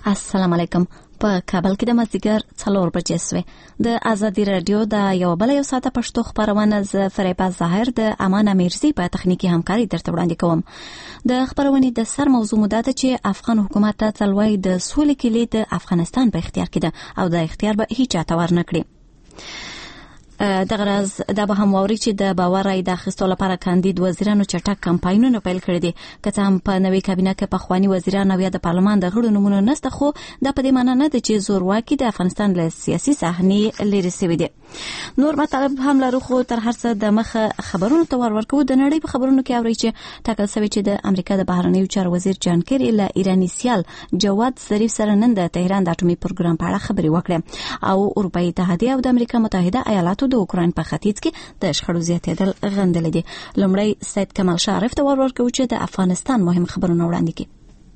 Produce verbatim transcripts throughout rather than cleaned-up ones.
السلام علیکم. په کابل کې د مازدیګر څلور بجې شوې. د ازادي رادیو د یو بل یو ساعته پښتو خبرونه ز فریبا ظاهر د امان امیرزی په تخنیکی همکاري درته وړاندې کوم. د خبرونې د سر موضوع مده چې افغان حکومت ته تلوي د سولې کلید د افغانستان په اختیار کې ده او د اختیار به هیڅ چاته ورنکړي. دغه راز دا به هم ووري چې د باور رای د اخیستو لپاره کاندید وزیرانو چټک کمپاینونه پیل کړي دي. که څه هم په نوې کابینه کې پخوانی وزیران او یا د پارلمان د غړو نمونه نشته، خو دا په دې معنی نه ده چې زورواکي د افغانستان له سیاسي صحنې لرې شوي دي. نور مطالب هم لرو، خو تر هر څه د مخه خبرونو ته ور ورکو. د نړۍ په خبرونو کې اوري چې ټاکل شوی چې د امریکا د بهرنیو چارو وزیر جان کیری له ایرانی سیال جواد ظریف سره نن د تهران د اټومي پروګرام په اړه خبرې وکړې او اروپאי اتحادیه او د امریکا متحده ایالاتو د اوکراین په ختیځ کې د شخړو زیاتېدل غندل دي. لومړی سید کمال شریف ته ور ورکو چې د افغانستان مهم خبرونه وړاندې کړي.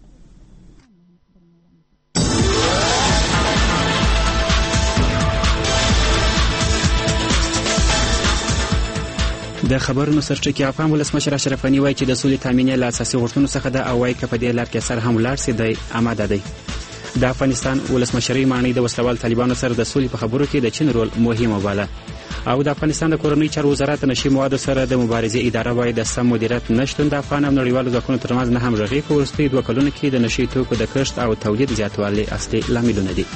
د خبرونو سرچینه افغان ولسمشر اشرف غنی وایي چې د سولې تامین له اساسي غوښتنو څخه ده او وايي چې په دې لار کې سر هم لاړ سي دی آماده دی. د افغانستان ولسمشرۍ معنی د وسلوال طالبانو سره د سولې په خبرو کې د چین رول مهم وباله او د افغانستان د کورنۍ چارو وزارت نشي موادو سره د مبارزې اداره وایي د سم مدیریت نشټون د افغان او نړیوالو ځواکونو ترمنځ نه همغږي په وروستي دوه کلونو کې د نشي توکو د کښت او تولید زیاتوالی اصلي لاملونه دي.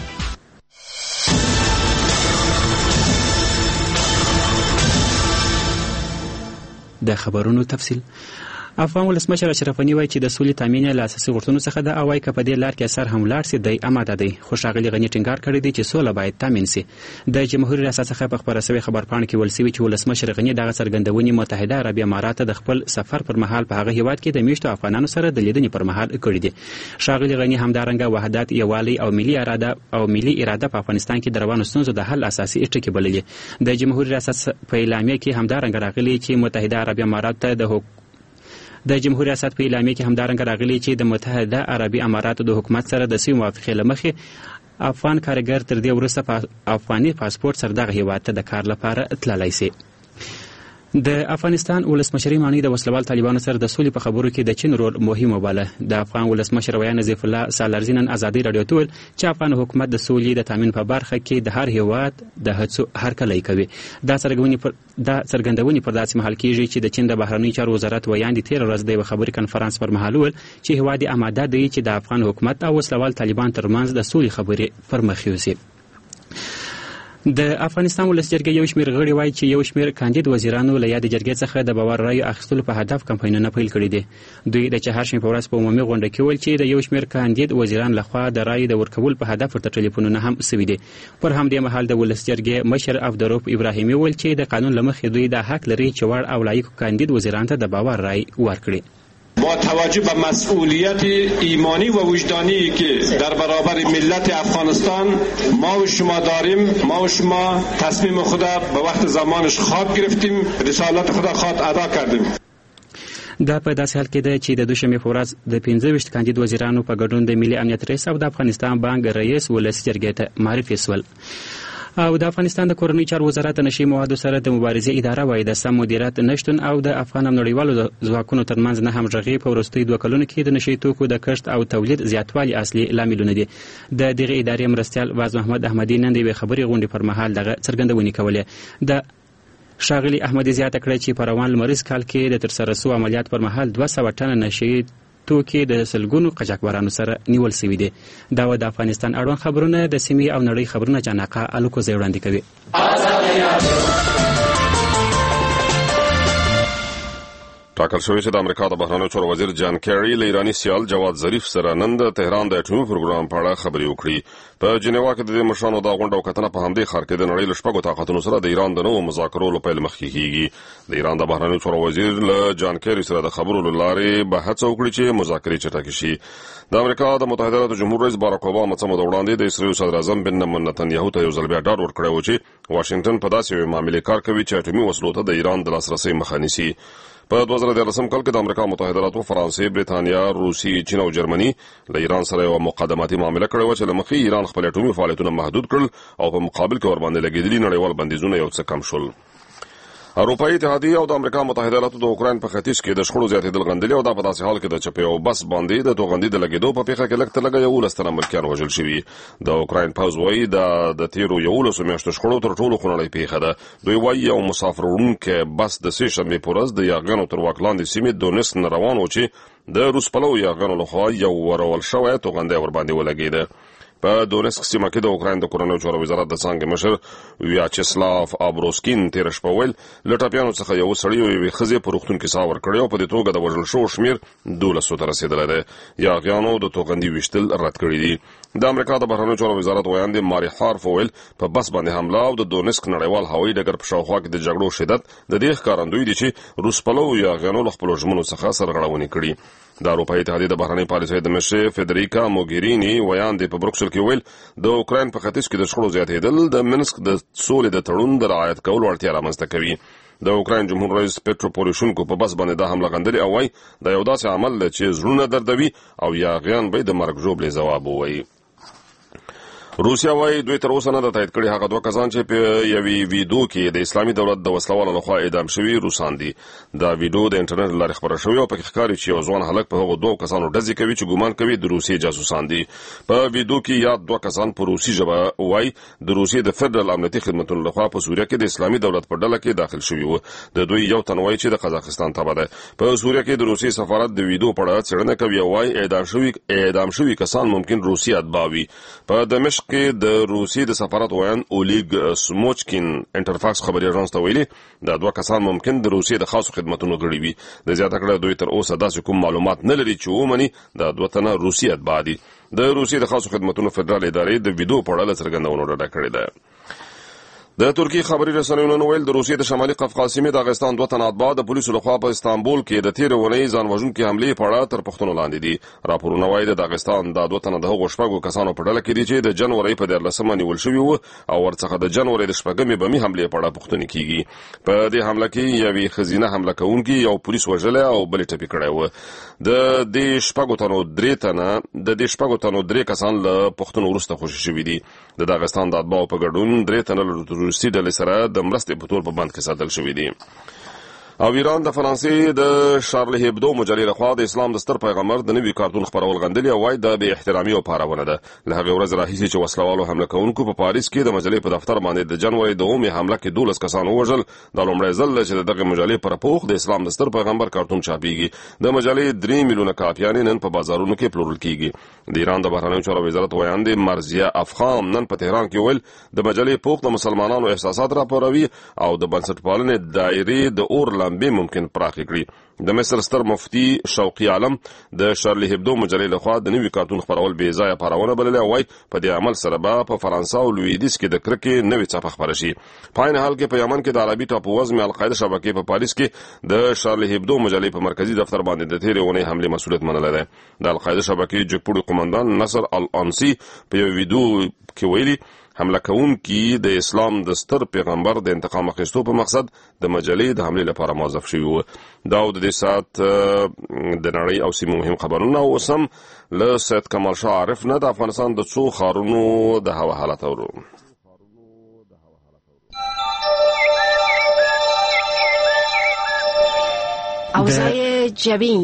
د خبرونو تفصیل. افغان ولسمشر اشرف غنی وایي چې د سولې تامین له اساسي غوښتنو څخه ده او وايي چې په دې لار کې سر هم لاړ سي دی آماده دی. خو ښاغلي غنی ټینګار کړی دی چې سوله باید تامین سي. د جمهوریت ریاست څخه په خبره شوی خبرپاڼه کې ویل شوی چې ولسمشر غنی دغه څرګندونې متحده عربي امارات د خپل سفر پر مهال په هغه هیواد کې د میشتو افغانانو سره د لیدنې پر مهال کړی دي. ښاغلي غنی همدارنګه وحدت، یووالی او ملي اراده او ملي اراده په افغانستان کې د روانو ستونزو د حل اساسي ټکي بللي. د جمهوریت ریاست په اعلامیه کې همدارنګه راغلي چې متحده عربي امارات ته د د جمهوریت ریاست په اعلامیه کې همدارنګه راغلي چې د متحده عربي اماراتو د حکومت سره د سوي موافقې له مخې افغان کارګر تر دې وروسته په افغاني پاسپورت سره دغه هیواد ته د کار لپاره تللی سي. د افغانستان ولسمشرۍ معنی د وسلوال طالبانو سره د سولې په خبرو کې د چین رول مهم وباله. د افغان ولسمشر ویا نظیف الله سالارزي نن ازادي رادیو ته ویل چې افغان حکومت د سولې د تامین په برخه کې د هر هیواد د هڅو هرکلی کوي. دا څرګندونې پر دا څرګندونې پر داسې مهال کېږي چې د چین د بهرنیو چارو وزارت ویاندې تیر ورځ د خبري کنفرانس پر مهال ویل چې هیواد آماده دی چې د افغان حکومت او وسلوال طالبان ترمنځ د سولې خبرې پر مخ یوسي. د افغانستان ولس جرګې یو شمېر غړي وایي چې یو شمېر کاندید وزیرانو له یادې جرګې څخه د باور رایو اخیستلو په هدف کمپاینونه پیل کړي دي. دوی د چهارشنبې په ورځ په عمومي غونډه کې ویل چې د یو شمېر کاندید وزیران لخوا د رایې د ورکول په هدف ورته ټلیفونونه هم سوي دي. پر همدې مهال د ولس جرګې مشر عبدالرؤف ابراهیمي ویل چې د قانون له مخې دوی د حق لري چې وړ او لایق کاندید وزیران ته د باور رای ورکړي. با توجه به مسئولیت ایمانی و وجدانی که در برابر ملت افغانستان ما و شما داریم، ما و شما تصمیم خدا به وقت زمانش خواب گرفتیم، رسالت خدا خواد ادا کردیم. دا په داسې حال کې ده چې د دوشنبې په ورځ د پنځه ویشت کاندید وزیرانو په ګډون د ملي امنیت رئیس او د افغانستان بانک رئیس ولس جرګې ته معرفي شول. او د افغانستان د کورنۍ چارو وزارت نشي موادو سره د مبارزې اداره وایي د سم مدیریت نشتون او د افغان نړیوالو ځواکونو ترمنځ نه همغږي په وروستي دوه کلونو کې د نشي توکو د کښت او تولید زیاتوالی اصلي لاملونه دي. د دغه ادارې مرستیال واز محمد احمدي نن د خبري غونډې پر مهال دغه څرګندونې کولې. د ښاغلي احمدي زیاته کړې چې په روان لمریز کال کې د ترسره شوو عملیات پر مهال دوه سوه ټنه نشي توکي د سلګونو قاچاقبرانو سره نیول شوي دي. دا و د افغانستان اړوند خبرونه د سیمې او نړۍ خبرونه جانقه الوکوزی وړاندې کوي. ټاکل شوی چې د امریکا د بهرنیو چارو وزیر جان کیری له ایرانی سیال جواد ظریف سره نن د تهران د اټومي پروګرام په اړه خبرې وکړي. په جنیوا کې د مشرانو د غونډه وکتنه په همدې ښار کې د نړۍ له شپږو طاقتونو سره د ایران د نوو مذاکرو لپاره مخکې کیږي. د ایران د بهرنیو چارو وزیر له جان کیری سره د خبرو له لارې به هڅه وکړي چې مذاکرې چټکې شي. د امریکا د متحده ایالاتو جمهور رئیس باراک اوباما څه موده وړاندې د اسرائیل صدر اعظم بنیامین نتنیاهو ته یو ځل بیا ډاډ ورکړی و چې واشنگټن په داسې یوې معاملې کار کوي چې اټومي وسلو ته د ایران د لاسرسي مخه نیسي. په دوه زره دیارلسم کال کې د امریکا متحده ایالاتو، فرانسې، بریتانیا، روسي، چین او جرمني له ایران سره یو مقدماتي معامله کړې و چې له مخې ایران خپل اټومي فعالیتونه محدود کړل او په مقابل کې ورباندې لګېدلي نړیوال بندیزونه یو څه کم شول. اروپאי اتحادیه او د امریکا متحده ایالاتو د اوکراین په ختیځ کې د شخړو زیاتېدل غندلي او دا په داسې حال کې د چپې او بس باندې د توغندي د لګېدو په پیښه کې لږ تر لږه یولس تنه ملکیان وژل شوي. د اوکراین پوځ وایي دا د تیرو یولسو میاشتو شخړو تر ټولو خونړۍ پیښه ده. دوی وایي یو مسافر وړونکی بس د سې شنبې په ورځ د یاغیانو تر واک لاندې سیمې دونیسک نه روان و چې د روس پلو یاغیانو لخوا یو ورول شوی توغندی ورباندې ولګېده. په دونیسک سیمه کې د اوکراین د کورنیو چارو وزارت د څانګې مشر ویاچسلاف آبروسکین تېره شپه ویل له ټپیانو څخه یو سړي او یوې ښځې په روغتون کې ساه ورکړې او په دې توګه د وژل شوو شمېر دولسو ته رسېدلی دی. یاغیانو د توغندي ویشتل رد کړي دي. د امریکا د بهرنیو چارو وزارت ویاندې ماري هارف ویل په بس باندې حمله او د دونیسک نړیوال هوایي ډګر په شاوخوا کې د جګړو شدت د دې ښکارندوی دي چې روس پلو یاغیانو له خپلو ژمنو څخه سرغړونې کړي. د اروپאי اتحادیې د بهرنۍ پالیسۍ د مشرې فدریکا موګیرینی ویاندې په بروکسل کې ویل د اوکراین په ختیځ کې د شخړو زیاتېدل د منسک د سولې د تړون د رعایت کولو اړتیا رامنځته کوي. د اوکراین جمهور رئیس پېټرو پوروشینکو په بس باندې دا حمله غندلې او وایي دا یو داسې عمل دی چې زړونه دردوي او یاغیان به د مرګ ژوبلې ځواب ووایي. روسیا وايي دوی تر اوسه نه د تایید کړي هغه دوه کسان چې په یوې ویډیو کې د اسلامي دولت د وسلوالو لخوا اعدام شوي روسان دي. دا ویډیو د انټرنیټ له لارې خپره شوې او پکې ښکاري چې یو ځوان هلک په هغو دوه کسانو ډزې کوي چې ګومان کوي د روسیې جاسوسان دي. په ویډیو کې یاد دوه کسان په روسي ژبه وایي د روسیې د فدرال امنیتي خدمتونو لخوا په سوریه کې د اسلامي دولت په ډله کې داخل شوي وو. د دوی یو تن وایي چې د قزاقستان تبع ده. په سوریه کې د روسیې سفارت د ویډیو په اړه څېړنه کوي او وایي اعدام شوي اعدام شوي کسان ممکن روسي اتباع وي. په دمشق کې د روسیې د سفارت ویان اولیګ سموچکین انټرفاکس خبري اژانس ته ویلي دا دوه کسان ممکن د روسیې د خاصو خدمتونو غړي وي. د زیاته کړه دوی تر اوسه داسې کوم معلومات نه لري چې ومني دا دوه تنه روسي اتباع دي. د روسیې د خاصو خدمتونو فدرال ادارې د ویډیو په اړه څرګندونه ډډه کړې ده. د ترکیې خبري رسنیو نن ویل د روسیې د شمالي قفقاز سیمې د داغستان دوه تنه اتباع د پولیسو لخوا په استانبول کې د تیرې اونۍ ځان وژونکې حملې په اړه تر پوښتنو لاندې دي. راپورونه وایي د داغستان دا دوه تنه د هغو شپږو کسانو په ډله کې دي چې د جنورۍ په دیارلسمه نیول شوي وو او ورڅخه د جنورۍ د شپږمې بمي حملې په اړه پوښتنې کېږي. په دې حمله کې یوې ښځینه حمله کوونکي یو پولیس وژلی او بلې ټپي کړی و. د دې شپږو تنو درې تنه د دې شپږو تنو درې کسان له پوښتنو وروسته خوشي شوي دي. د داغستان د اتباعو په ګډون درې تنه له روسي ډلې سره د مرستې په تور په بند کې ساتل شوي دي. او ایران د فرانسې د شارلی هبدو مجلې لخوا د اسلام د ستر پیغمبر د نوي کارتون خپرول غندلي او وایي دا بې احترامي او پارونه ده. له هغې ورځې راهیسې چې وسلوالو حمله کوونکو په پاریس کې د مجلې په دفتر باندې د جنورۍ د اومې حمله کې دولس کسان ووژل. دا لومړی ځل دی چې د دغې مجلې پر پوښ د اسلام د ستر پیغمبر کارتون چاپیږي. د مجلې درې میلیونه کاپیانې نن په بازارونو کې پلورل کیږي. د ایران د بهرنیو چارو وزارت ویاندې مرزیه افخام نن په تهران کې ویل د مجلې پوښ د مسلمانانو احساسات راپاروي او د بنسټپالنې دایرې د اور لمبې ممکن کړي. د مصر ستر مفتي شوقي عالم د شارلی هبدو مجلې لخوا د نوي کارتون خپرول بې ځایه پارونه بللې او وایي په دې عمل سره به په فرانسه او لویدیځ کې د کرکې نوې څپه خپره شي. په عین حال کې په یمن کې د عربي ټاپو وزمې القاعده شبکې په پاریس کې د شارلی هبدو مجلې په مرکزي دفتر باندې د تیرې اونۍ حملې مسؤلیت منلی دی. د القاعده شبکې جګپوړي قومندان نصر الانسی په یو ویډیو کې ویلي حمله کوونکي د اسلام د ستر پیغمبر د انتقام اخیستو په مقصد د مجلې د حملې لپاره موظف شوي وو. دا د دې ساعت د نړۍ او سیمې مهم خبرونه او اوس هم له سید کمال شاه عارف نه د افغانستان د څو ښارونو د هوا حالت اورو. اوضاع جوی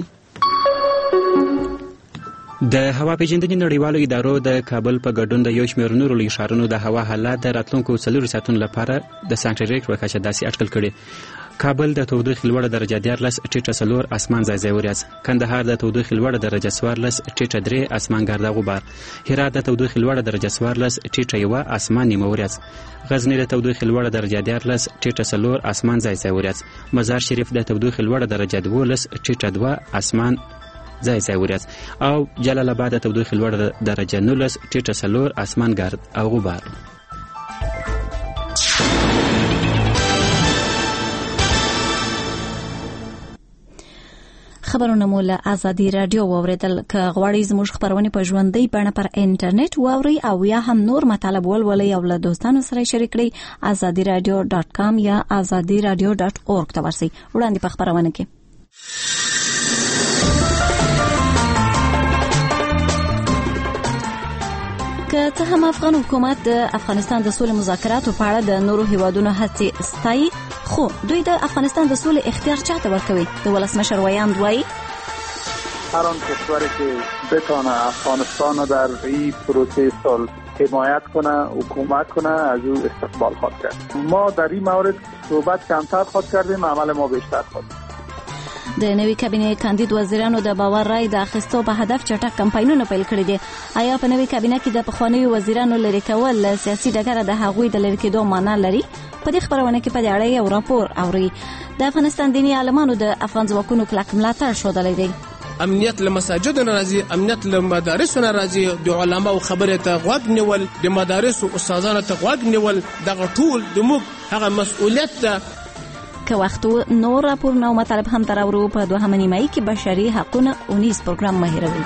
د هوا پیژندنې نړیوالو ادارو د کابل په ګډون د یو شمېر نورو لوی ښارونو د هوا حالات د راتلونکو څلورو ساعتونو لپاره د سانټیګریډ په کچه داسې اټکل کړي. کابل د تودوخې لوړه درجه دیارلس ټیټه څلور اسمان ځای ځای وریځ. کندهار د تودوخې لوړه درجه څوارلس ټیټه درې اسمان ګرده غبار. هرات د تودوخې لوړه درجه څوارلس ټیټه یوه اسمان نیمه وریځ. غزني د تودوخې لوړه درجه دیارلس ټیټه څلور اسمان ځای ځای وریځ. مزار شریف د تودوخې لوړه درجه دولس ټیټه دوه اسمان ځای ځای وریځ. او جلال آباد د تودوخې لوړه درجه نولس ټیټه څلور اسمان ګرد او غبار. خبرونه مو له ازادي رادیو واوریدل. که غواړئ زموږ خبرونه په ژوندۍ بڼه پر انټرنیټ واورئ او یا هم نور مطالب ولولئ او له دوستانو سره شریک کړئ azadi radio dot com یا azadi radio dot org ته ورسئ. وړاندې په خبرونه کې که څه هم افغان حکومت د افغانستان د سولې مذاکراتو په اړه د نورو هیوادونو هڅې ستایي، خو دوی د افغانستان د سولې اختیار چاته ورکوي؟ د ولسمشر ویاند وایي هر آن کشوری که بتانه افغانستان رو در این پروسه صلح حمایت کنه، حکومت کنه، از او استقبال خواهد کرد. ما در این مورد صحبت کمتر خواهد کردیم، عمل ما بیشتر خواهد. د نوي کابینه کاندید وزیرانو د باور رای د اخیستو په هدف چټک کمپاینونه پیل کړي دي. آیا په نوي کابینه کې د پخوانیو وزیرانو لري کول سیاسي ډګر د هغوی د لري کېدو معنا لري؟ په دې خبرونه کې په دې اړه یو راپور اوري. د افغانستان دیني عالمانو د افغان ځواکونو کلک ملاتړ ښودلی دی. امنیت له مساجدو نه راځي، امنیت له مدارسو نه راځي، د علماو خبرې ته غوږ نیول، د مدارسو استادانو ته غوږ نیول، دغه ټول د موږ هغه مسؤلیت ده. که وخت نور راپورونه او مطالب هم تر اورو په دوهمه نیمایي کې بشري حقونه اونیز پروګرام مه هېروئ.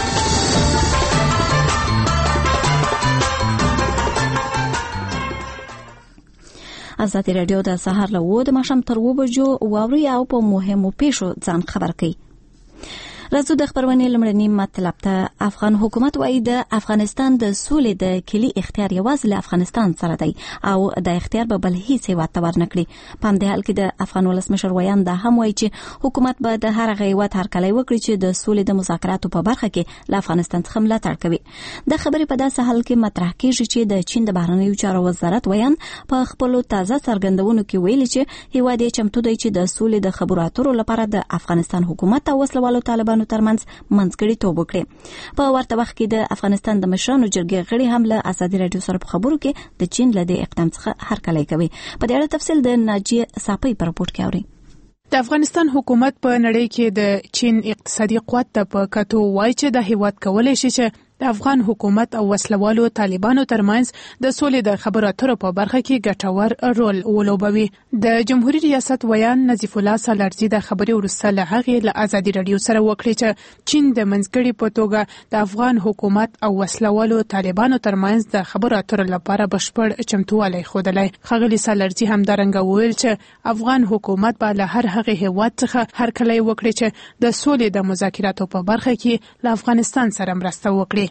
ازادي راډیو د سهار له اوه د ماښام تر اوه بجو واوري او په مهمو پیښو ځان خبر کوي. راځو د خبرونې لمړني مطلب ته. افغان حکومت وايي د افغانستان د سولې د کلی اختیار یوازې له افغانستان سره دی او د اختیار به بل هیڅ هیواد ته ورنکړي. په همدې حال کې د افغان ولسمشر ویاند دا هم وایي چې حکومت به د هر هغه هیواد هرکلی وکړي چې د سولې د مذاکراتو په برخه کې له افغانستان څخه ملاتړ کوي. د خبرې په داسې حال کې مطرح کېږي چې د چین د بهرنیو چارو وزارت ویاند په خپلو تازه څرګندونو کې ویلي چې هیواد یې چمتو دی چې د سولې د خبرو اترو لپاره د افغانستان حکومت او وسلوالو طالبانو ترمنځ منځګړیتوب وکړي. په ورته وخت کې د افغانستان د مشرانو جرګې غړي هم له ازادي راډیو سره په خبرو کې د چین له دې اقدام څخه هرکلی کوي. په دې اړه تفصیل د ناجیه صافی په راپور کې اوري. د افغانستان حکومت په نړۍ کې د چین اقتصادي قوت ته په کتو وایي چې د هیواد کولای شي چې د افغان حکومت او وسلوالو طالبانو ترمنځ د سولې د خبرو اترو په برخه کې ګټور رول ولوبوي. د جمهوریت ریاست ویان نظیف الله سالارزي د خبرې وروسته له هغې له ازادي راډیو سره وکړي چې چین د منځګړي په توګه د افغان حکومت او وسلوالو طالبانو ترمنځ د خبرو اترو لپاره بشپړ چمتووالی ښودلی. ښاغلي سالارزي همدارنګه وویل چې افغان حکومت به له هر هغې هیواد څخه هرکلی وکړي چې د سولې د مذاکراتو په برخه کې له افغانستان سره مرسته وکړي.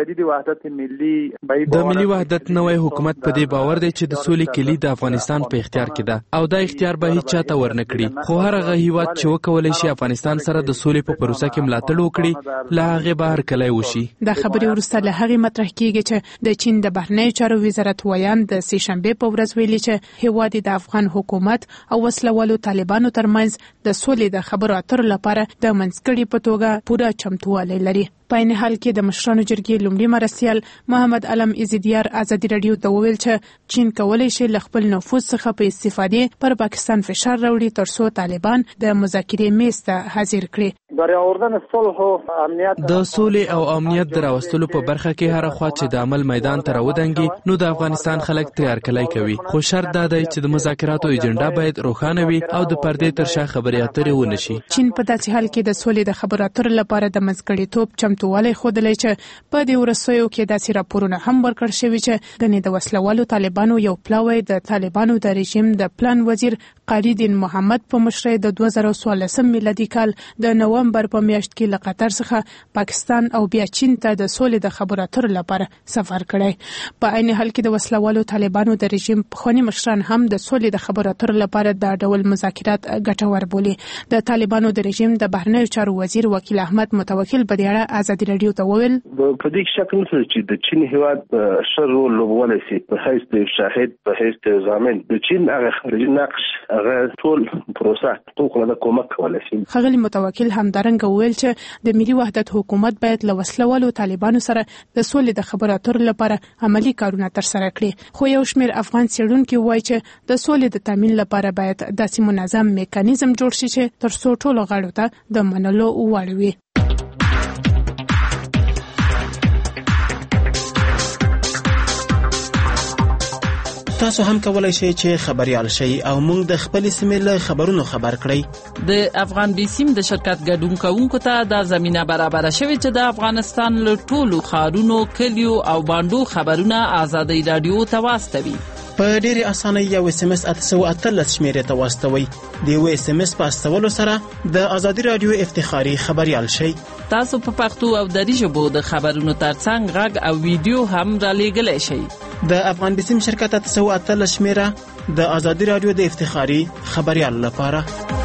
د ملي وحدت نوی حکومت په دې باور دی چې د سولې کلی د افغانستان په اختیار کې ده او دا اختیار به هیڅ چاته ورنکړي. خو هر هغه هیواد چې وکولای شي افغانستان سره د سولې په پروسه کې ملاتړ وکړي له هغې به هرکلی وشي. د خبرې وروسته له هغې مطرح کیږي چې د چین د بهرنیو چارو وزارت ویان د سې شنبې په ورځ ویلي چې هیواد د افغان حکومت او وسلوالو طالبانو ترمنځ د سولې د خبرو اترو لپاره د منځګړي په توګه پوره چمتووالی لري. په عین حال کې د مشرانو جرګې لومړي مرستیال محمد علم عزیدیار ازادي راډیو ته وویل چې چین کولی شي له خپل نفوذ څخه په استفادې پر پاکستان فشار راوړي ترڅو طالبان د مذاکرې میز ته حاضر کړي. د سولې او امنیت د راوستلو په برخه کې هر خوا چې د عمل میدان ته راودانګي نو د افغانستان خلک ترې هرکلی کوي. خو شرط دا دی چې د مذاکراتو ایجنډا باید روښانه وي او د پردې تر شا خبرې اترې ونه شي. چین په داسې حال کې د سولې د خبرو اترو لپاره د منځګړیتوب چمتووالی ښودلی چې په دې وروستیو کې داسې راپورونه هم ورکړل شوي چې ګنې د وسلوالو طالبانو یو پلاوی د طالبانو د رژیم د پلان وزیر قاری دین محمد په مشرۍ د دوه زره څوارلسم میلادي کال د نومبر په میاشت کې له قطر څخه پاکستان او بیا چین ته د سولې د خبرو اترو لپاره سفر کړی. په عین حال کې د وسلوالو طالبانو د رژیم پخواني مشران هم د سولې د خبرو اترو لپاره دا ډول مذاکرات ګټور بولي. د طالبانو د رژیم د بهرنیو چارو وزیر وکیل احمد متوکل په دې اړه ازادي راډیو ته وویل په دې شک نه چې د چین هیواد شر رول لوبولی شي په حیث د شاهد په حیث د ضامن د چین هغه خارجي نقش هغه ټول پروسه ټول د کومک کولی شي. ښاغلي متوکل همدارنګه وویل چې د ملي وحدت حکومت باید له وسلوالو طالبانو سره د سولې د خبرو اترو لپاره عملی کارونه ترسره کړي. خو یو شمېر افغان څېړونکي وایي چې د سولې د تامین لپاره باید داسې منظم میکانیزم جوړ شي چې ترڅو ټولو غاړو ته د منلو وړ وي. تاسو هم کولای شئ چې خبريال شئ او موږ د خپل سیمې له خبرونو خبر کړئ. د افغان بیسیم د شرکت ګډون کوونکو ته د زمينه برابر شوی چې د افغانستان له ټولو ښارونو، کلیو او باندو خبرونه ازادي رادیو ته واستوي. په ډېرې اسانۍ یو اس ام اس اته سوه اتلس شمیرې ته واستوئ. د یو اس ام اس په استولو سره د ازادي رادیو افتخاري خبريال شئ. تاسو په پښتو او دری ژبو د خبرونو ترڅنګ غږ او ویډیو هم را لېږلی شئ. د افغان بسیم شرکت اته سوه اتلس شمیره د ازادي رادیو د افتخاري خبريال لپاره.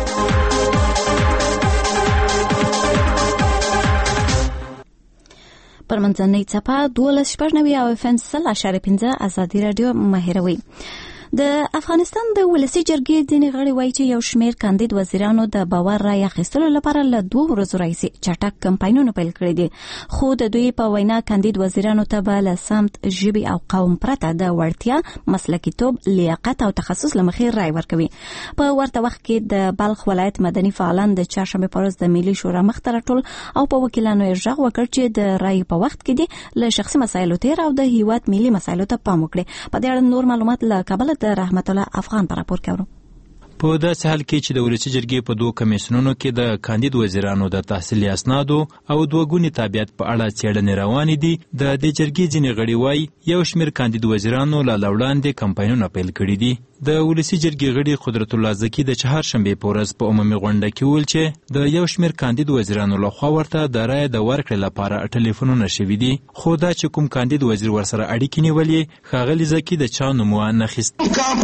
پر منځنۍ څپه دولس شپږ نوي او اف ام سل اشاره پنځه ازادي رادیو مهیروي. د افغانستان د ولسی جرګې ځینې غړي وایي چې یو شمېر کاندید وزیرانو د باور رای اخیستلو لپاره له دوه ورځو راهیسې چټک کمپاینونه پیل کړي دي، خو د دوی په وینا کاندید وزیرانو ته به له سمت، ژبې او قوم پرته د وړتیا، مسلکیتوب، لیاقت او تخصص له مخې رای ورکوي. په ورته وخت کې د بلخ ولایت مدني فعالان د چهارشنبې په ورځ د ملي شورا مخ ته راټول او په وکیلانو یې غږ وکړ چې د رای په وخت کې دي له شخصي مسایلو تیر او د هیواد ملي مسایلو ته پام وکړي. په دې اړه نور معلومات له کابل د رحمت الله افغان پر راپور کوي. په داسې حال کې چې د ولسی جرګې په دوه کمیسیونونو کې د کاندید وزیرانو د تحصیلي اسنادو او دوه ګوني تابعیت په اړه څېړنې روانې دي، د دې جرګې ځینې غړي وایي یو شمېر کاندید وزیرانو لا وړاندې کمپاینونه پیل کړي دي. د ولسی جرګې غړي قدرت الله زکی د چهارشنبې په ورځ په عمومي غونډه کې وویل چې د یو شمېر کاندید وزیرانو لخوا ورته د رایې د ورکړې لپاره ټلیفونونه شوي دي، خو دا چې کوم کاندید وزیر ورسره اړیکې نیولې ښاغلي زکی د چا نوم وانخیست.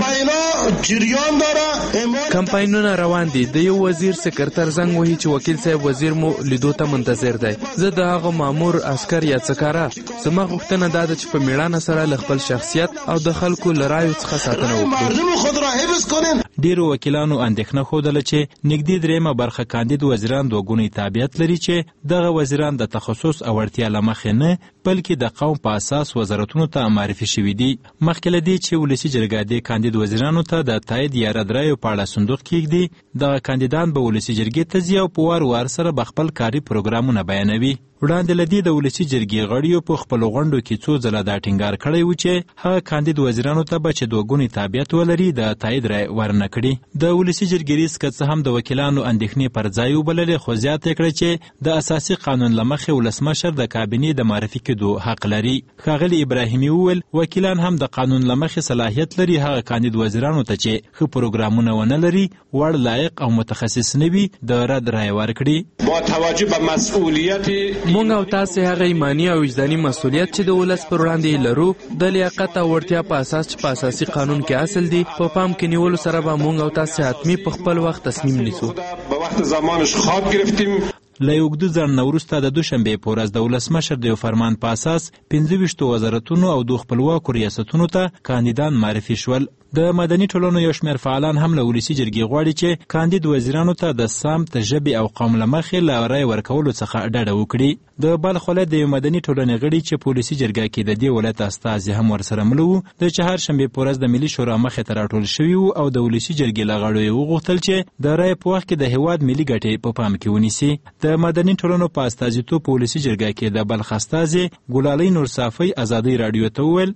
کمپاینونه روان دي. د یو وزیر سکرتر زنګ وهي چې وکیل صاحب وزیر مو لیدو ته منتظر دی. زه د هغه مامور، عسکر یا څکاره زما غوښتنه دا ده چې په میړانه سره له خپل شخصیت او د خلکو له رایو څخه ساتنه وکړو. ډیرو وکیلانو اندېښنه ښودله چې نږدې درېیمه برخه کاندید وزیران دوه ګونی تابعیت لري چې دغه وزیران د تخصص او وړتیا له مخې نه بلکې د قوم په اساس وزارتونو ته معرفي شوي دي. مخکې له دې چې ولسي جرګه د کاندید وزیرانو ته د تایید یا رد رایو په اړه صندوق کیږدي، دغه کاندیدان به ولسي جرګې ته ځي او په وار وار سره به خپل کاري پروګرامونه بیانوي. وړاندې له دې د ولسي جرګې غړیو په خپلو غونډو کې څو ځله دا ټینګار کړی و چې هغه کاندید وزیرانو ته به چې دوه ګونی تابعیت ولري د تایید رای ورنه کړي. د ولسي جرګې رئیس که څه هم د وکیلانو اندېښنې پر ځای وبللې، خو زیاته یې کړه چې د اساسي قانون له مخې ولسمشر د کابینې د معرفي کېدو حق لري. ښاغلي ابراهیمي وویل وکیلان هم د قانون له مخې صلاحیت لري هغه کاندید وزیرانو ته چې ښه پروګرامونه ونه لري، وړ لایق او متخصص نه وي، د رد رای ورکړي. با توجه به مسئولیت مونږ او تاسې هغه ایماني او وجداني مسؤلیت چې د ولس پر وړاندې لرو د لیاقت او وړتیا په اساس چې په اساسي قانون کې اصل دي په پام کې نیولو سره به مونږ او تاسې حتمي په خپل وخت تصمیم نیسو. به وخت زمانش خواب گرفتیم. له یو اوږده ځنډ نه وروسته د دوشنبې په ورځ د ولسمشر د یو فرمان په اساس پنځه ویشتو وزارتونو او دوه خپلواکو ریاستونو ته کاندیدان معرفي شول. د مدني ټولنو یو شمېر فعالان هم له ولسي جرګې غواړي چې کاندید وزیرانو ته د سمت، ژبې او قوم له مخې له رای ورکولو څخه ډډه وکړي. د بلخ ولایت د یو مدني ټولنې غړي چې په ولسي جرګه کې د دې ولایت استازي هم ورسره مل وو، د چهارشنبې په ورځ د ملي شورا مخې ته راټول شوي وو او د ولسي جرګې له غړو یې وغوښتل چې د رای په وخت کې د هیواد ملي ګټې په پام کې ونیسي. د مدني ټولنو په استازیتوب په ولسي جرګه کې د بلخ استازي ګلالۍ نورصافۍ ازادي رادیو ته وویل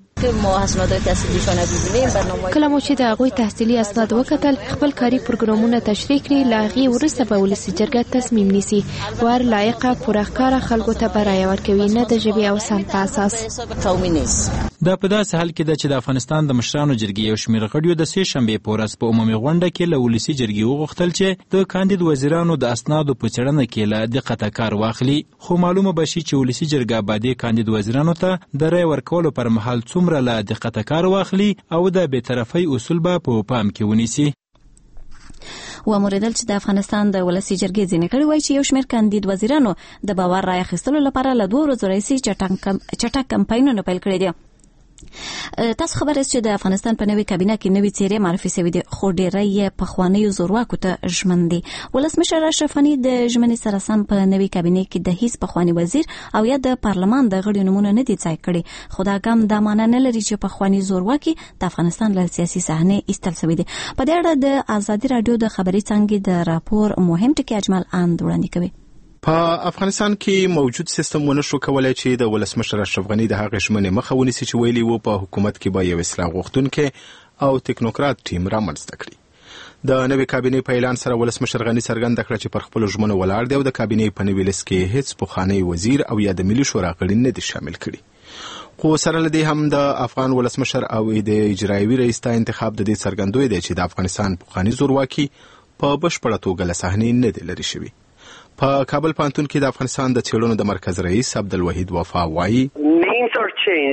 کله مو چې د هغوی تحصیلي اسناد وکتل، خپل کاري پروګرامونه تشریح کړي، له هغې وروسته به ولسي جرګه تصمیم نیسي. ور لایقه پوره خلکو ته به رایه ورکوي، نه د ژبې او سمت په اساس. دا په داسې حال کې ده چې د افغانستان د مشرانو جرګې یو شمېر غړیو د سې شنبې په ورځ په عمومي غونډه کې له ولسي جرګې وغوښتل چې د کاندید وزیرانو د اسنادو په څېړنه کې له دقته کار واخلي، خو معلومه به شي چې ولسي جرګه به د کاندید وزیرانو ته د رایې ورکولو پر مهال څومره له دقته کار واخلي او د بېطرفۍ اصول به په پام کې ونیسي. وموریدل چې د افغانستان د ولسی جرګې ځینې کړي وایي چې یو شمېر کاندید وزیرانو د باور رای اخیستلو لپاره له دوه ورځو راهیسې چټک کمپاینونه پیل کړي دي. تاسو خبر یاست چې د افغانستان په نوې کابینه کې نوې څېرې معرفي شوې دي، خو ډېری یې پخوانیو زورواکو ته ژمن دي. ولسمشر اشرف غني د ژمنې سره سم په نوې کابینې کې د هیڅ پخواني وزیر او یا د پارلمان د غړیو نومونه نه دي ځای کړي، خو دا ګام دا معنی نه لري چې پخواني زورواکي د افغانستان له سیاسي صحنې ایستل شوي دي. په دې اړه د ازادي رادیو د خبري څانګې د راپور مهم ټکي اجمل اند وړاندې کوي. په افغانستان کې موجود سیستم ونه شو کولای چې د ولسمشر اشرف غني د هغې ژمنې مخه ونیسي چې ویلي وو په حکومت کې به یو اصلاح غوښتونکی او ټکنوکرات ټیم رامنځته کړي. د نوې کابینې په اعلان سره ولسمشر غني څرګنده کړه چې پر خپلو ژمنو ولاړ دی او د کابینې په نوي لیست کې هیڅ پخوانی وزیر او یا د ملي شورا غړي نه دي شامل کړي. خو سره له دې هم د افغان ولسمشر او د اجرایوي رئیس ته انتخاب د دې څرګندوی دی چې د افغانستان پخوانی زورواکي په بشپړه توګه له صحنې نه دی لرې شوي. په کابل پوهنتون کې د افغانستان د څېړنو د مرکز رئیس عبدالوحید وفا وایي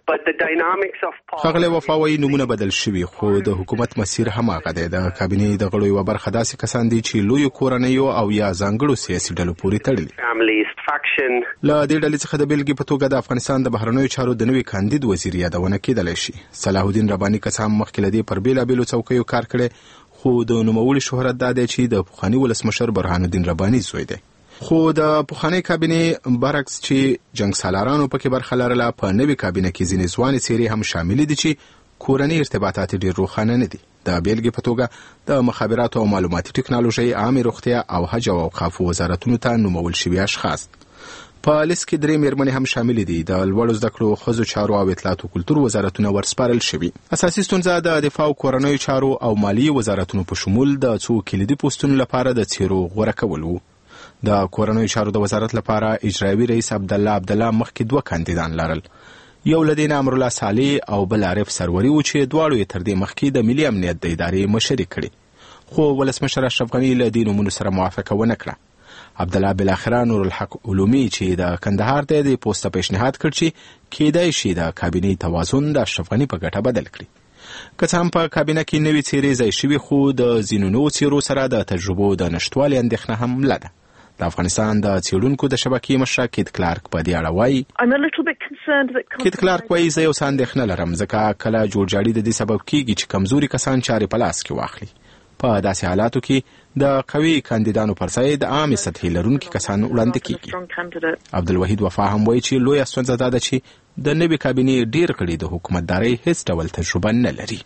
ښاغلی وفاوی نومونه بدل شوي خو د حکومت مسیر هماغه دی. د کابینې د غړو یوه برخه داسې کسان دي چې لویو کورنیو او یا ځانګړو سیاسي ډلو پورې تړلي. له دې ډلې څخه د بېلګې په توګه د افغانستان د بهرنیو چارو د نوي کاندید وزیر یادونه کېدلی شي. صلاح الدین رباني که څه هم مخکې له دې پر بېلابېلو څوکیو کار کړی خو د نوموړي شهرت دا دی چې د پخواني ولسمشر برهان الدین رباني زوی دی. خو د پخواني کابینې برعکس چې جنګ سالارانو پکې برخه لرله، په نوي کابینه کې ځینې ځوانې څېرې هم شاملې دي چې کورني ارتباطات ډېر روښانه نه دي. د بېلګې په توګه د مخابراتو او معلوماتي ټکنالوژۍ، عامې روغتیا او حج او اوقافو وزارتونو ته نومول شوي اشخاص. په لیست کې درې مېرمنې هم شاملې دي. د لوړو زده کړو، ښځو چارو او اطلاعات او کلتور وزارتونه ورسپارل شوي. اساسي ستونزه د دفاع او کورنیو چارو او مالیې وزارتونو په شمول د څو کلیدي پوستونو لپاره د څیرو غوره کول وو. د کورنیو چارو د وزارت لپاره اجرایوي رئیس عبدالله عبدالله مخکې دوه کاندیدان لرل. یو له دې نه امرالله صالح او بل عارف سروري و چې دواړو یې تر دې مخکې د ملي امنیت د ادارې مشري کړې، خو ولسمشر اشرف غني له دې نومونو سره موافقه ونه کړه. عبدالله بالاخره نور الحق علومي چې د کندهار دی د پوسته پیشنهاد کړ چې کېدای شي د کابینې توازن د اشرف غني په ګټه بدل کړي. که څه هم په کابینه کې نوې څېرې ځای شوي خو د ځینو نوو څېرو سره د تجربو د نشتوالي اندېښنه هم له ده. د افغانستان د څېړونکو د شبکې مشره کیت کلارک په دې اړه وایي کیت کلارک وایي زه یو څه اندېښنه لرم ځکه کله جوړجاړي د دې سبب کیږي چې کمزوري کسان چارې په لاس کې واخلي. په داسې حالاتو کې د قوي کاندیدانو پر ځای د عامې سطحې لرونکي کسان وړاندې کیږي. عبدالوحید وفا هم وایي چې لویه ستونزه دا ده چې د نوې کابینې ډېر غړي د حکومتدارۍ هیڅ ډول تجربه نه لري.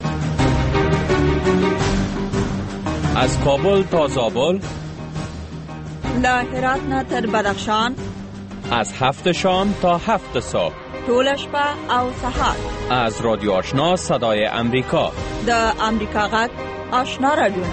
از کابل تا زابل، له هرات نه تر بدخشان، از هفت شام تا هفت صبح، ټوله شپه او سهار. از رادیو آشنا صدای امریکا، د امریکا غږ آشنا رادیو.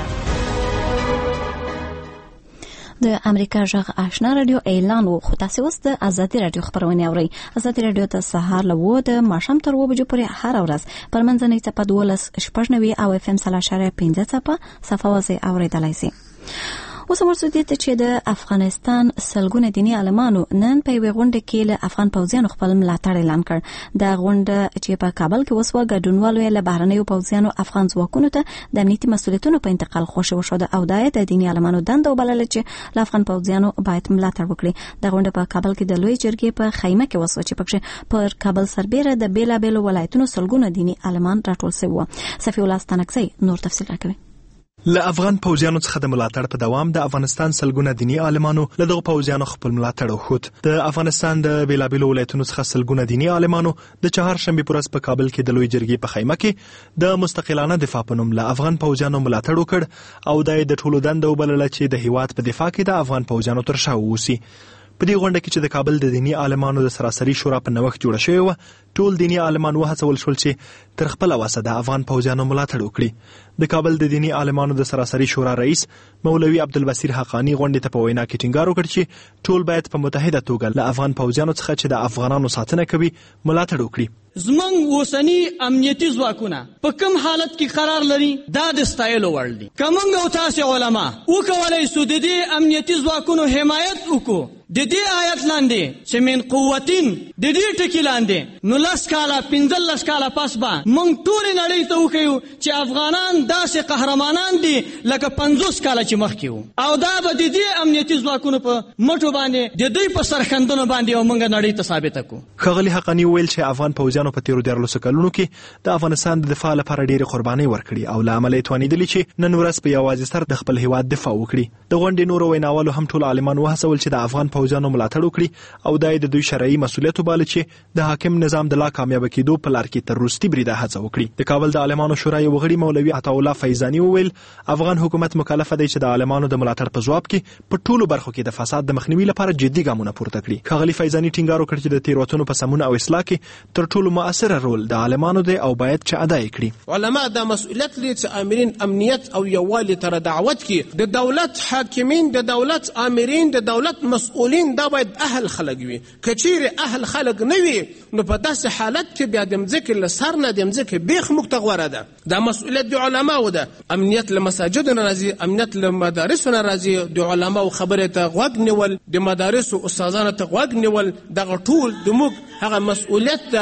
د امریکا غږ آشنا رادیو اعلان وو، خو تاسو اوس د ازادي رادیو خبرونه اورئ. ازادي رادیو د سهار له وو د ماښام تر اوه بجو پورې هر ورځ پر منځنۍ څپه دولس شپږ نوي او اف ام سلا شارع پنځه څپه صفه وځي اورېدلای شئ. اوس ورسو دي چې د افغانستان سلګونه دینی عالمانو نن په یوه غونډه کې له افغان پوځیانو خپل ملاتړ اعلان کړ. دا غونډه چې په کابل کې وسوه ګډونوالو له بهرنیو پوځیانو افغان ځواکونو ته د امنیتي مسؤلیتونو په انتقال خوشو وشوده او د دینی عالمانو دنده وبلله چې له افغان پوځیانو باید ملاتړ وکړي. دا غونډه په کابل کې د لوی جرګې په خیمه کې وسوه چې پکې پر کابل سربېره د بیلابېلو ولایتونو سلګونه دینی عالمان راټول شوي وو. صفي الله ستانکزی نور تفصیل راکوي. له افغان پوځیانو څخه د ملاتړ په دوام د افغانستان سلګونه دینی عالمانو له دغه پوځیانو خپل ملاتړ وښود. د افغانستان د بیلابېلو ولایتونو څخه سلګونه دینی عالمانو د چهارشنبې په ورځ په کابل کې د لوی جرګې په خیمه کې د مستقلانه دفاع په نوم له افغان پوځیانو ملاتړ وکړ او د د ټولو دنده وبلله چې د هیواد په دفاع کې د افغان پوځیانو تر شا ووسي. په دې غونډه کې چې د کابل د دینی عالمانو د سراسري شورا په نوښت جوړه شوې وه، ټول دینی عالمان وهڅول شول چې تر خپله وسه د افغان پوځیانو ملاتړ وکړي. د کابل د دینی عالمانو د سراسري شورا رئیس مولوي عبدالبصیر حقانی غونډې ته په وینا کې ټینګار وکړ چې ټول باید په متحده توګه له افغان پوځیانو څخه چې د افغانانو ساتنه کوي ملاتړ وکړي. زمنګ اوسنی امنیتي ځواکونه په کوم حالت کې قرار لري دا د ستایلو وړ دي. که موږ او تاسې علما وکولی سو د دې امنیتي ځواکونو حمایت وکړو د دې آیت لاندې چې من قوتین د دې ټکي لاندې نو لس کاله پنځلس کاله پس به موږ ټولې نړۍ ته وښیو چې افغانان داسې قهرمانان دي لکه پنځوس کاله چې مخکې وو او دا به د دې امنیتي ځواکونو په مټو باندې د دوی په سرښندنو باندې او موږ نړۍ ته ثابته کړو. ښاغلي حقانی وویل چې افغان پوځیانو په تېرو دیارلسو کلونو کې د افغانستان د دفاع لپاره ډېرې قربانۍ ورکړي او له امله یې توانېدلي چې نن ورځ په یوازې سر د خپل هیواد دفاع وکړي. د غونډې نورو ویناوالو هم ټول عالمان وهڅول چې د افغان پوځیانو ملاتړ وکړي او دا یې د دوی شرعي مسؤلیت وباله چې د حاکم نظام د لا کامیابه کېدو په لار کې تر وروستي بریده هڅه وکړي. د کابل د عالمانو شورا یو غړي مولوي عطاالله فیضاني وویل افغان حکومت مکلفه دی چې د عالمانو د ملاتړ په ځواب کې په ټولو برخو کې د فساد د مخنیوي لپاره جدي ګامونه پورته کړي. ښاغلي فیضاني ټینګار وکړ چې د تېروتنو په سمون او اصلاح کې تر ټولو مؤثره رول د عالمانو دی او باید چې ادا یې کړي. علما دا مسؤلیت لري چې امرین امنیت او یووالي ته دعوت کړي. د دولت حاکمین، د دولت امرین، د دولت مسؤلین دا باید اهل خلک وي. که چیرې اهل خلک نه وي نو په داسې حالت کې بیا د مځکې له سر نه د مځکې بیخ موږ ته غوره ده. دا مسؤلیت د علماو ده. امنیت له مساجدو نه راځي، امنیت له مدارسو نه راځي. د علماو خبرې ته غوږ نیول، د مدارسو استادانو ته غوږ نیول، دغه ټول د موږ هغه مسؤلیت ده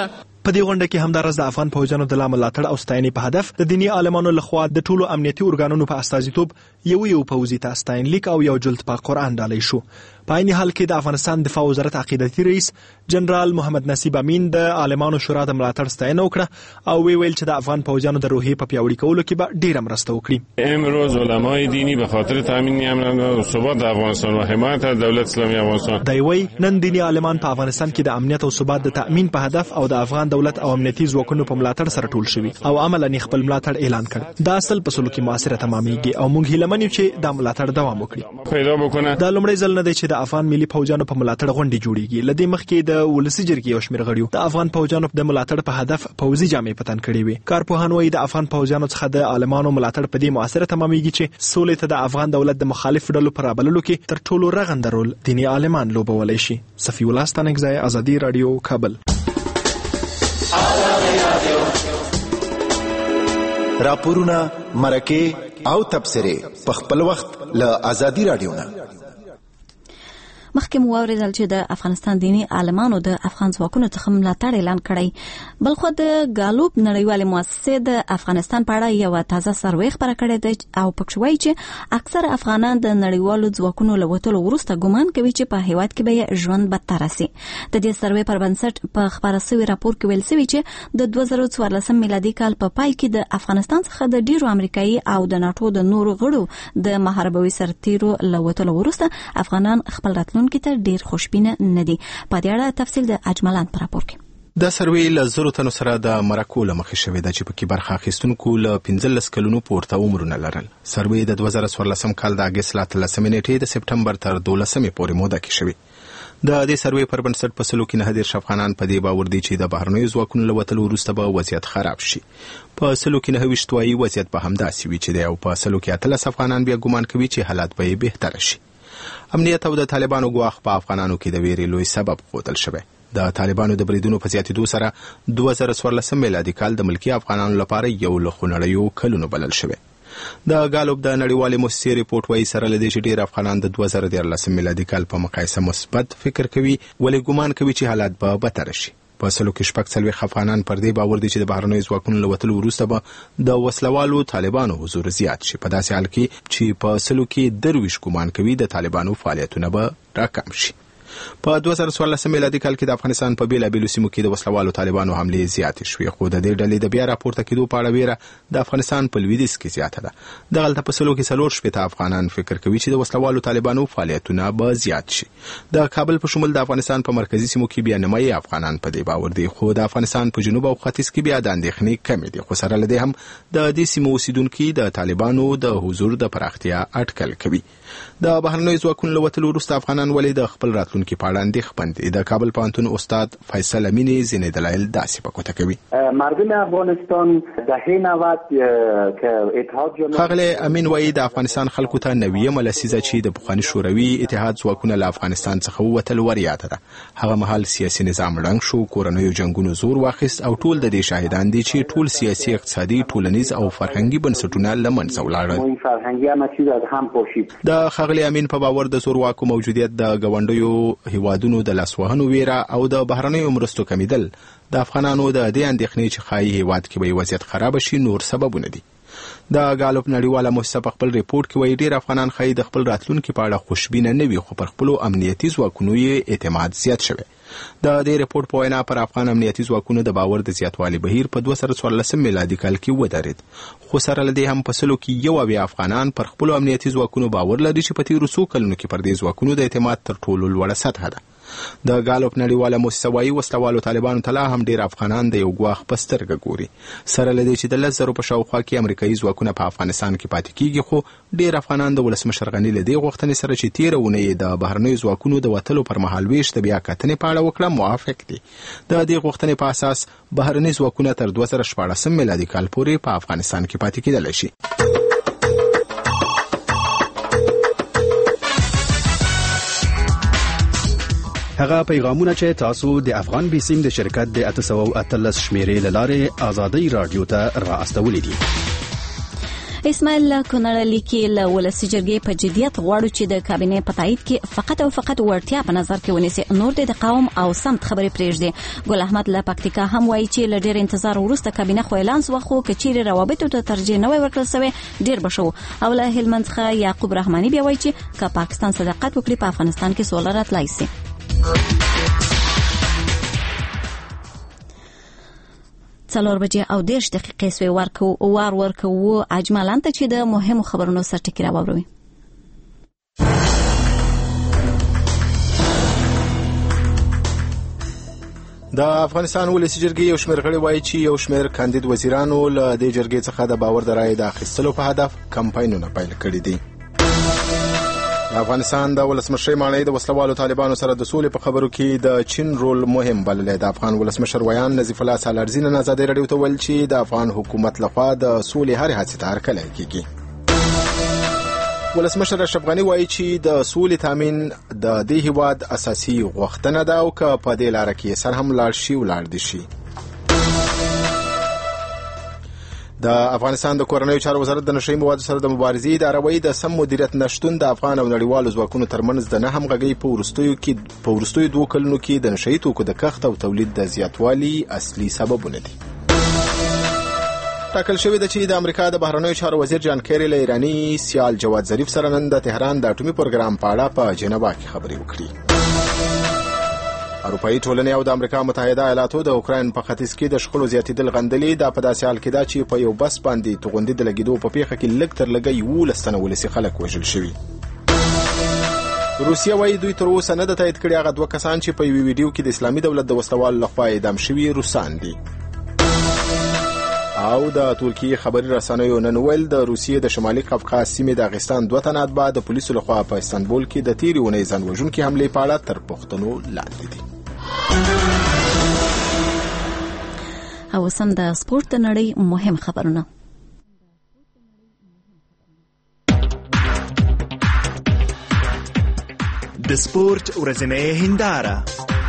په دې غونډه کې همدارس د افغان پوځیانو د ملاتړ او ستاینې په هدف د دینی عالمانو لخوا د ټولو امنیتي ارګانونو په استازیتوب یو یو پوځي ته ستاینلیک او یو جلد په قرآن ډالۍ شو. په عین حال کې د افغانستان دفاع وزارت عقیدتي رئیس جنرال محمد نصیب امین د عالمانو شورا د ملاتړ ستاینه وکړه او وی ویل چې د افغان پوځیانو د روحیې په پیاوړي کولو کې به ډیره مرسته وکړي. امروز علمای دینی به خاطر تامین امن و ثبات افغانستان و حمایت از دولت اسلامی افغانستان دی وی نن دینی عالمان په افغانستان کې د امنیت او ثبات د تامین په هدف او د افغان دولت او امنیتي ځواکونو په ملاتړ سره ټول شوي او عملاً خپل ملاتړ اعلان کړ. دا اصل په سلو کې موثره تمامېږي او موږ هیله من یو چې دا ملاتړ دوام وکړي. پیدا وکړه دا لومړی ځل نه دی چې د افغان ملي پوځ په ملاتړ غونډې جوړیږي. لدې مخکې د ولسی جرګې او شمېر غړیو د افغان پوځیانو د ملاتړ په هدف پوځي جامې پتن کړې وي. کارپوهان وايي د افغان پوځیانو څخه د عالمانو ملاتړ په دې موثره تمامېږي چې سولې ته د افغان دولت د مخالف ډلو پر رابللو کې تر ټولو رغنده رول دینی عالمان لوبولی شي. صفی الله ستانکزی، ازادي رادیو، کابل. راپورونه، مرکې او تبصرې په خپل وخت له ازادي رادیو نه. مخکې مو واورېدل چې د افغانستان دینی عالمانو د افغان ځواکونو څخه ملاتړ اعلان کړی. بلخو د ګالوب نړیوالې مؤسسې د افغانستان په اړه یو تازه سروې خپره کړې ده او پکې وایي چې اکثر افغانان د نړیوالو ځواکونو له وتلو وروسته ګمان کوي چې په هیواد کې به ژوند بدتر شي. د دې سروې پر بنسټ په خبره شوی راپور کې ویل شوی چې د دوه زره څوارلسم میلادي کال په پای کې د افغانستان څخه د ډیرو امریکایي او د ناتو د نورو غړو د محاربوي سرتیرو له وتلو وروسته افغانان خپل راتلونکي کې ډیر خوشبینه نه دي. په دې اړه تفصیل د اجملان پر راپور کې. دا سروې له زرو تنو سره د مرکو له مخې شوې ده چې پکې برخه اخیستونکو له پنځلس کلونو پورته عمرونه لرل. سروې د دوه زره څوارلسم کال د اګست له اتلسمې نیټې د سپټمبر تر دولسمې پورې موده کې شوې. د دې سروې پر بنسټ په سلو کې نه دېرش افغانان په دې باور دي چې د بهرنیو ځواکونو له وتلو وروسته به وضعیت خراب شي. په سلو کې نه ویشت وایي وضعیت به همداسې وي چې دی او په سلو کې اتلس افغانان بیا ګمان کوي چې حالات به بهتر شي. امنیت او د طالبانو ګواښ په افغانانو کې د ویرې لوی سبب ښودل شوی. د طالبانو د بریدونو په زیاتېدو سره دوه زره څوارلسم میلادي کال د ملکي افغانانو لپاره یو له خونړیو کلونو بلل شوی. د ګالوب د نړیوالې موسسې ریپورت وايي سره له دې چې ډېر افغانان د دوه زره دیارلسم میلادي کال په مقایسه مثبت فکر کوي ولې ګمان کوي چې حالات به بدتر شي. په سلو کې شپږ څلوېښت افغانان پر دې باور دي چې د بهرنیو ځواکونو له وتلو وروسته به د وسلوالو طالبانو حضور زیات شي، په داسې حال کې چې په سلو کې درویشت ګمان کوي د طالبانو فعالیتونه به راکم شي. په دوه زره څوارلسم میلادي کال کې د افغانستان په بیلابیلو سیمو کې د وسلوالو طالبانو حملې زیاتې شوې، خو د دې ډلې د بیا راپورته کېدو په اړه ویره د افغانستان په لویدیځ کې زیاته ده. دغلته په سلو کې څلور شپېته افغانان فکر کوي چې د وسلوالو طالبانو فعالیتونه به زیات شي. د کابل په شمول د افغانستان په مرکزي سیمو کې بیا نیمایي افغانان په دې باور دي، خو د افغانستان په جنوب او ختیځ کې بیا د اندېښنې کمې دي. خو سره له دې هم د دې سیمو اوسیدونکي د طالبانو د حضور د پراختیا اټکل کوي. د بهرنیو ځواکونو له وتلو وروسته افغانان ولې د خپل راتلونکي په اړه اندېښمن دي؟ د کابل پوهنتون استاد فیصل امینی ځینې دلایل داسې په ګوته کوي. مردم افغانستان دهه نود که اتحاد جماهیر ښاغلی امین وایي د افغانستان خلکو ته نویمه لسیزه چې د پخواني شوروي اتحاد ځواکونه له افغانستان څخه ووتل ور یاده ده. هغه مهال سیاسي نظام ړنګ شو، کورنیو جنګونو زور واخیست او ټول د دې شاهدان دي چې ټول سیاسي، اقتصادي، ټولنیز او فرهنګي بنسټونه له منځه ولاړل. د ښاغلي امین په باور د زورواکو موجودیت، د ګاونډیو هیوادونو د لاسوهنو ویره او د بهرنیو مرستو کمیدل د افغانانو د دې اندېښنې چې ښایي هیواد کې به وضعیت خراب شي نور سببونه دي. د ګالوب نړیواله موسسه په خپل ریپورت کې وایي ډېر افغانان ښایي د خپل راتلونکي په اړه خوشبینه نه وي، خو پر خپلو امنیتي ځواکونو یې اعتماد زیات شوی. د دې ریپورت په وینا پر افغان امنیتي ځواکونو د باور د زیاتوالي بهیر په دوه زره څوارلسم میلادي کال کې ودرېد، خو سره له دې هم په سلو کې یو اویا افغانان پر خپلو امنیتي ځواکونو باور لري چې په تېرو څو کلونو کې پر دې ځواکونو د اعتماد تر ټولو لوړه سطحه ده. د ګالوب نړیواله موسسه وایي وسلوالو طالبانو ته لا هم ډېر افغانان د یو ګواښ په سترګه ګوري، سره له دې چې د لس زرو په شاوخوا کې امریکایي ځواکونه په افغانستان کې پاتې کېږي، خو ډېر افغانان د ولسمشر غني له دې غوښتنې سره چې تېره اونۍ د بهرنیو ځواکونو د وتلو پر مهال ویش د بیا کتنې په اړه وکړه موافق دي. د دې غوښتنې په اساس بهرني ځواکونه تر دوه زره شپاړسم میلادي کال پورې په افغانستان کې پاتې کېدلی شي. هغه پیغامونه چې تاسو د افغان بیسیم د شرکت د اتسو اتلس شمیرې لاره آزادۍ رادیو ته را استولې دي. اسماعیل کونړ لیکي له ولسي جرګې په جديت غواړو چې د کابینې په تایید کې فقط او فقط وړتیا په نظر کې ونیسي، نور د قوم او سمت خبرې پرېږدي. ګل احمد له پکتیکا هم وایي چې له ډېر انتظار وروسته کابینه خو اعلان شو، خو کچېرې روابطو ته ترجیح نه ورکړل شوی ډېر بشو. او له هلمند څخه یعقوب رحماني بیا وایي چې که پاکستان صداقت وکړي په افغانستان کې سوله راتلای شي. څلور بجې او دېرش دقیقې سوې ورکو وار ورکو اجمالان ته چې د مهمو خبرونو سرټکی راوړوي. د افغانستان ولسي جرګې یو شمېر غړي وایي چې یو شمېر کاندید وزیرانو له دې جرګې څخه د باور د رایې د اخیستلو په هدف کمپاینونه پیل کړي دي. د افغانستان د ولسمشر ماڼۍ د وسلوالو طالبانو سره د سولې په خبرو کې د چین رول مهم بللی. د افغان ولسمشر ویان نظیف الله سالارزي نن ازادي راډیو ته ویل چې د افغان حکومت لخوا د سولې هرې هڅې ته هرکلی کیږي. ولسمشر اشرف غني وایي چې د سولې تامین د دې هیواد اساسي غوښتنه ده او که په دې لاره کې سر هم لاړ شي ولاړ دي شي. د افغانستان د کورنیو چارو وزارت د نشئی موادو سره د مبارزې اداره وایي د سم مدیریت نشتون د افغان او نړیوالو ځواکونو ترمنځ د نه همغږۍ په وروستیو کې په وروستیو دوو کلونو کې د نشئی توکو د کښت او تولید د زیاتوالي اصلي سببونه دي. ټاکل شوې ده چې د امریکا د بهرنیو چارو وزیر جان کیری له ایراني سیال جواد ظریف سره نن د تهران د اټومي پروګرام په اړه په جنیوا کې خبرې وکړي. اروپایي ټولنې او د امریکا متحده ایالاتو د اوکراین په ختیځ کې د شخړو زیاتېدل غندلې. دا په داسې حال کې ده چې په یو بس باندې توغندي د لګېدو په پیښه کې لږ تر لږه یولس تنه ولسي خلک وژل شوي. روسیه وایي دوی تر اوسه نه ده تایید کړي هغه دوه کسان چې په یوې ویډیو کې د اسلامي دولت د وسلوالو لخوا اعدام شوي روسان دي. او د ترکیې خبري رسنیو نن ویل د روسیې د شمالي قفقاز سیمې د افغانستان دوه تنه اتباع د پولیسو لخوا په استانبول کې د تیرې اونۍ ځان وژونکي حملې په اړه تر پوښتنو لاندې دي. او سم د سپورت د نړۍ مهم خبرونه. د سپورت ورځنۍ هنداره.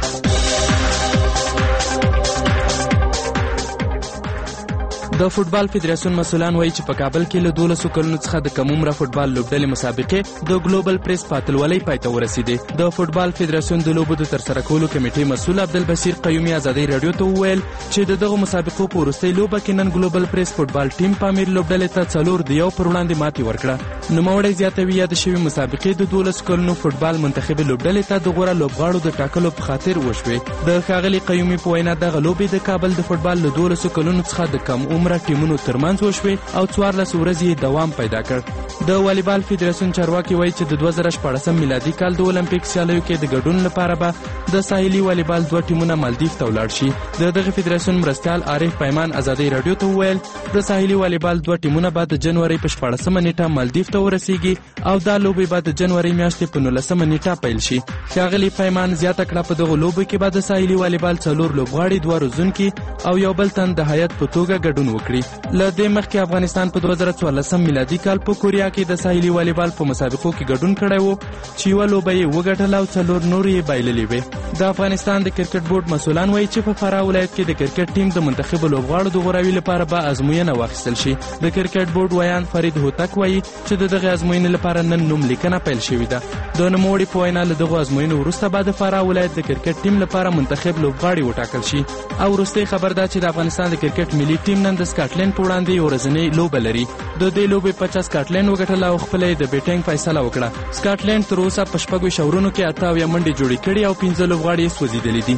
د فوتبال فدراسیون مسؤلان وایي چې په کابل کې له دولسو کلونو څخه د کم عمره فوتبال لوبډلې مسابقې د ګلوبل پریس په اتلولۍ پای ته ورسېدې. د فوتبال فدراسیون د لوبو د ترسره کولو کمیټې مسؤل عبدالبصیر قیومي ازادۍ راډیو ته وویل چې د دغو مسابقو په وروستۍ لوبه کې نن ګلوبل پریس فوتبال ټیم پامیر لوبډلې ته څلور د یو پر وړاندې ماتې ورکړه. نوموړی زیاتوي یاد شوي مسابقې د دولسو کلونو فوتبال منتخبې لوبډلې ته د غوره لوبغاړو د ټاکلو په خاطر وشوې. د ښاغلي قیومي په وینا دغه لوبې د کابل د فوتبال له دولسو کلونو څخه د کم عمره ټیمونو ترمنځ وشوې او څوارلس ورځې دوام پیدا کړ. د والیبال فدراسیون چارواکي وایي چې د دوه زره شپاړسم میلادي کال د اولمپیک سیالیو کې د ګډون لپاره به د ساحلي والیبال دوه ټیمونه مالدیف ته ولاړ شي. د دغه فدراسیون مرستیال عارف پیمان ازادۍ راډیو ته وویل د ساحلي والیبال دوه ټیمونه به د جنوري په شپاړسمه نیټه مالدیف ته ورسیږي او دا لوبې به د جنوري میاشتې په نولسمه نیټه پیل شي. ښاغلي پیمان زیاته کړه په دغه لوبو کې به د ساحلي والیبال څلور لوبغاړي، دوه روزونکي او یو بل تن د هیات په توګه ګډون وکړي. له دې مخکې افغانستان په دوه زره څوارلسم میلادي کال په کوریا کې د ساحلي والیبال په مسابقو کې ګډون کړی و چې یوه لوبه یې وګټله او څلور نورې یې بایللې وې. د افغانستان د کرکټ بورډ مسؤلان وایي چې په فراه ولایت کې د کرکټ ټیم د منتخبو لوبغاړو د غوراوي لپاره به ازموینه واخیستل شي. د کرکټ بورډ ویان فرید هوتک وایي چې د دغه ازموینې لپاره نن نوم لیکنه پیل شوې ده. د نوموړي په وینا له دغو ازموینو وروسته به د فراه ولایت د کرکټ ټیم لپاره منتخب لوبغاړي وټاکل شي. او وروستۍ خبر ده چې د افغانستان د کرکټ ملي ټیم نن د سکاټلند په وړاندې یو ورځنۍ لوبه لري. د دې لوبې په چا سکاټلند وګټله او خپله یې د بیټینګ فیصله وکړه. سکاټلند تر اوسه په شپږو شورونو کې اته اویا منډې جوړې کړي او پنځه لوبغاړي یې سوځېدلي دي.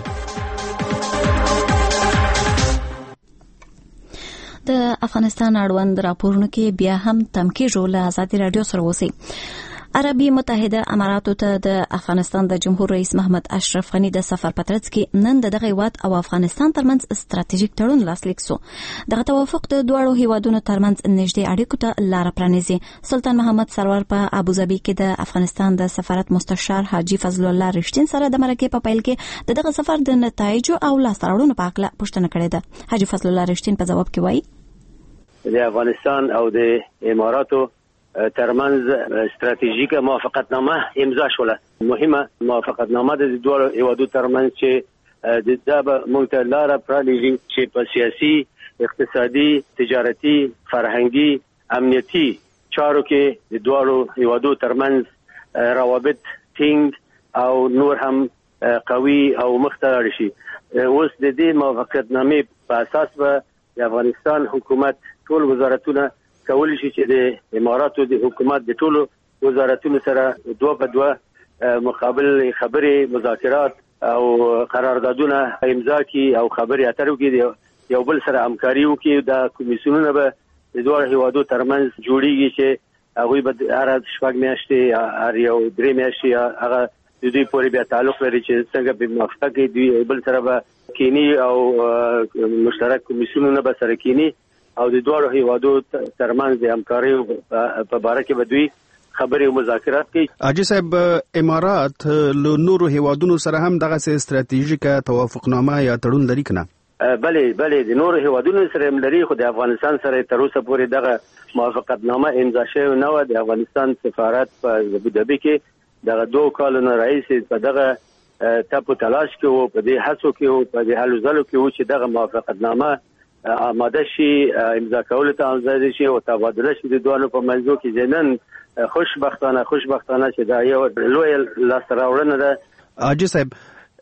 د افغانستان اړوند راپورونو کې بیا هم تم کېږو له ازادي راډیو سره اوسئ. عربي متحده اماراتو ته د افغانستان د جمهور رئیس محمد اشرف غني د سفر په ترڅ کې نن د دغه هیواد او افغانستان ترمنځ ستراتیژیک تړون لاسلیک شو. دغه توافق د دواړو هیوادونو ترمنځ نږدې اړیکو ته لار پرانیزي. سلطان محمد سرور په ابوظبي کې د افغانستان د سفارت مستشار حاجی فضل الله رښتین سره د مرکې په پیل کې د دغه سفر د نتایجو او لاسته راوړنو په اړه پوښتنه کړې ده. حاجی فضل الله رښتین په ځواب کې وایي د افغانستان او د اماراتو ترمنځ استراتیژیکه موافقتنامه امضا شوله. مهمه موافقتنامه د دوه هیوادو ترمنځ چې د دابه موږ ته لاره پرانیزي چې په سیاسي، اقتصادي، تجارتي، فرهنګي امنیتي چارو کې د دواړو هیوادو ترمنځ روابط ټینګ او نور هم قوي او مختلف شي. اوس د دې موافقتنامې په اساس به د افغانستان حکومت ټول وزارتونه کولی شي چې د اماراتو د حکومت د ټولو وزارتونو سره دوه په دوه مقابل خبرې مذاکرات او قراردادونه امضا کړي او خبرې اترې وکړي، یو بل سره همکاري وکړي. دا کمیسیونونه به د دواړو هیوادو ترمنځ جوړیږي چې هغوی به هر شپږ میاشتې هر یو درې میاشتې هغه د دوی پورې بیا تعلق لري چې څنګه به موافقه کوي. دوی بل سره به کینی او مشترک کمیسیونونه به سره کینی او د دواړو هیوادو ترمنځ د همکارۍ په باره کې به دوی خبرې او مذاکرات کوي. حاجي صاحب، امارات له نورو هیوادونو سره هم دغه ستراتیژیکه توافقنامه یا تړون لري کنه؟ بلې بلې د نورو هیوادونو سره هم لري، خو د افغانستان سره تر اوسه پورې دغه موافقتنامه امضا شوې نه وه. د افغانستان سفارت په ابوظبي کې دغه دوه کالونو رئیس په دغه تپو تلاش کې وو، په دې هڅو کې وو، په دې هلو ځلو کې وو چې دغه موافقتنامه آماده شي، امضا کولو ته آماده شي او تبادله شي د دوه په منځو کې. ځینن خوشبختانه خوشبختانه چې دا یو لوی لاسته راوړنه ده. حاجي صاحب،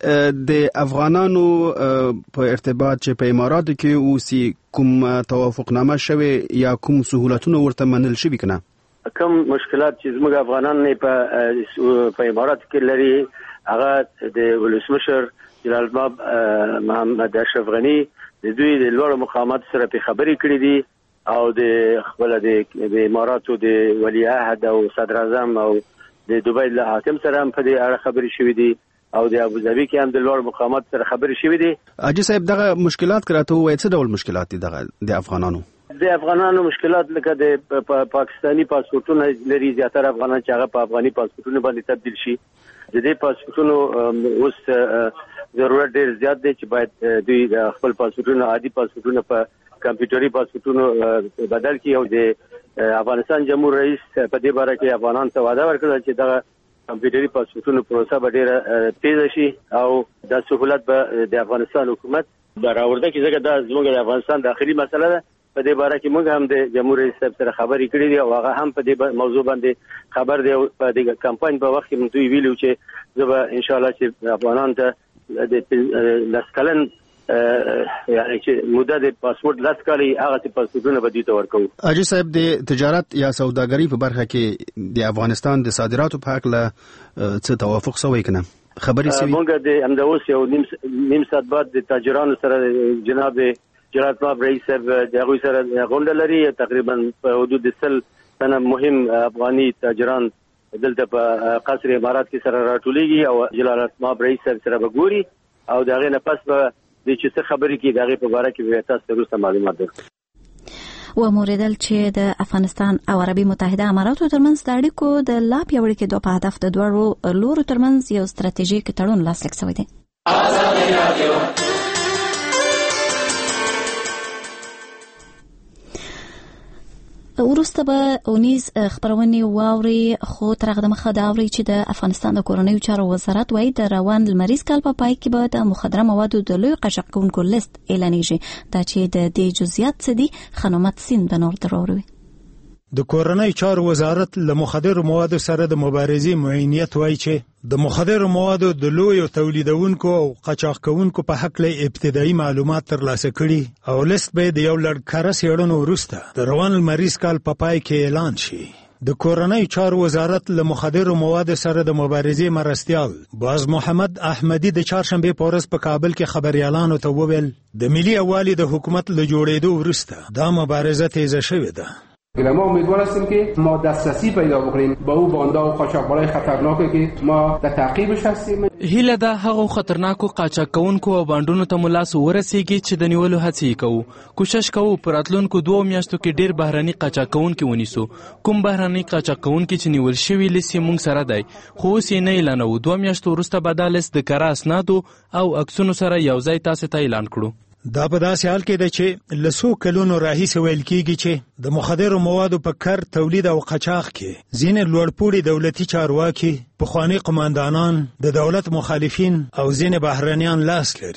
د افغانانو په ارتباط چې په اماراتو کې اوسي کوم توافقنامه شوی یا کوم سهولتونه ورته منل شوي کنه؟ کوم مشکلات چې زموږ افغانان نه په په اماراتو کې لري، هغه د ولسمشر جلال المآب محمد اشرف غنی د دوی د لوړو مقاماتو سره په خبرې کړې دي او د خپل د اماراتو د ولی عهد او صدر اعظم او د دوبۍ له حاکم سره هم په دې اړه خبرې شوې دي او د ابوظبي کې هم د لوړو مقاماتو سره خبرې شوې دي. حاجي صاحب، دغه مشکلات کراته وایي څه ډول مشکلات دي دغه د افغانانو؟ د افغانانو مشکلات لکه د پاکستانی پاسپورتونه لري، زیاتره افغانان چې هغه په افغاني پاسپورتونو باندې تبدیل شي. د دې پاسپورتونو اوس ضرورت ډیر زیات دی چې باید دوی د خپل پاسپورتونو عادي پاسپورتونو په کمپیوټري پاسپورتونو بدل کړي او د افغانستان جمهور رئیس په دې باره کې افغانان ته وعده ورکړه چې دغه کمپیوټري پاسپورتونو پروسه به ډیره تیزه شي او دا سهولت به د افغانستان حکومت راوړي چې ځکه دا زموږ د افغانستان داخلي مسله ده. په دې باره کې موږ هم د جمهور رئیس صاحب سره خبرې کړې دي او هغه هم په دې موضوع باندې خبر دی. په دې کمپاین په وخت کې موږ دوی ویلو چې زه به ان شاء الله چې افغانان ته د لسکلن یعنی چې موده د پاسپورت لس کالي هغه پاسپورتونه به دوی ته ورکوو. حاجي صاحب، د تجارت یا سوداګرۍ په برخه کې د افغانستان د صادراتو په حق له څه توافق شوی کنه؟ خبرې شوي؟ موږ د همداوس یو نیم ساعت بعد د تاجرانو سره جناب جلال المآب رئیس صاحب د هغوی سره غونډه لري. تقریبا په حدود سل تنه مهم افغاني تاجران دلته په قصر امارات کې سره راټولېږي او جلال المآب رئیس صاحب سره به ګوري او د هغې نه پس به د چې څه خبرې کوي د هغې په باره کې به تاسو ته وروسته معلومات درکړو. وموریدل چې د افغانستان او عربي متحده اماراتو ترمنځ د اړیکو د لا پیاوړي کېدو په هدف د دواړو لورو ترمنځ یو ستراتیژیک تړون لاسلیک شوی دی. وروسته به اونیز خبرونه واوري، خو تر هغه مخه دا اوري چې د افغانستان د کورنیو چارو وزارت وايي د روان لمریز کال په پای کې به د مخدره موادو د لوی قاچاق کوونکو لیست اعلانېږي. دا چې د دې جزئیات څه دي، خنومت سین به نور دروروي. د کورنۍ چارو وزارت له مخدر موادو سره د مبارزې معینیت وایي چې د مخدر موادو د لویو تولیدونکو او قاچاق کوونکو په حق له ابتدایي معلومات ترلاسه کړي او لیست به د یو لړ کره څېړنو وروسته د روان لمریز کال په پای کې اعلان شي. د کورنۍ چارو وزارت له مخدر موادو سره د مبارزې مرستیال باز محمد احمدی د چهارشنبې په ورځ په کابل کې خبریالانو ته وویل د ملي یووالي د حکومت له جوړېدو وروسته دا مبارزه تیزه شوې ده. ما امیدوار هستیم که ما دسترسی پیدا بکنیم به اون باندا و قاچاقبرای خطرناکی که ما در تعقیبش هستیم. هیله ده هغه خطرناکو قاچاق کوونکو او بانډونو ته ملاس ورسیږي چې د نیولو هڅې کوو. کوشش کوو په راتلونکو دوه میاشتو کې ډیر بهراني قاچاق کوونکي ونیسو. کوم بهراني قاچاق کوونکي چې نیول شوي لیست موږ سره دی، خو اوس یې نه اعلانوو. دوه میاشتو وروسته به دا لیست د کره اسنادو او عکسونو سره یو ځای تاسو ته اعلان کړو. دا په داسې حال کې ده چې له څو کلونو راهیسې ویل کېږي چې د مخدرو موادو په کر تولید او قاچاق کې ځینې لوړپوړي دولتي چارواکي، پخواني قماندانان، د دولت مخالفین او ځینې بهرنیان لاس لري.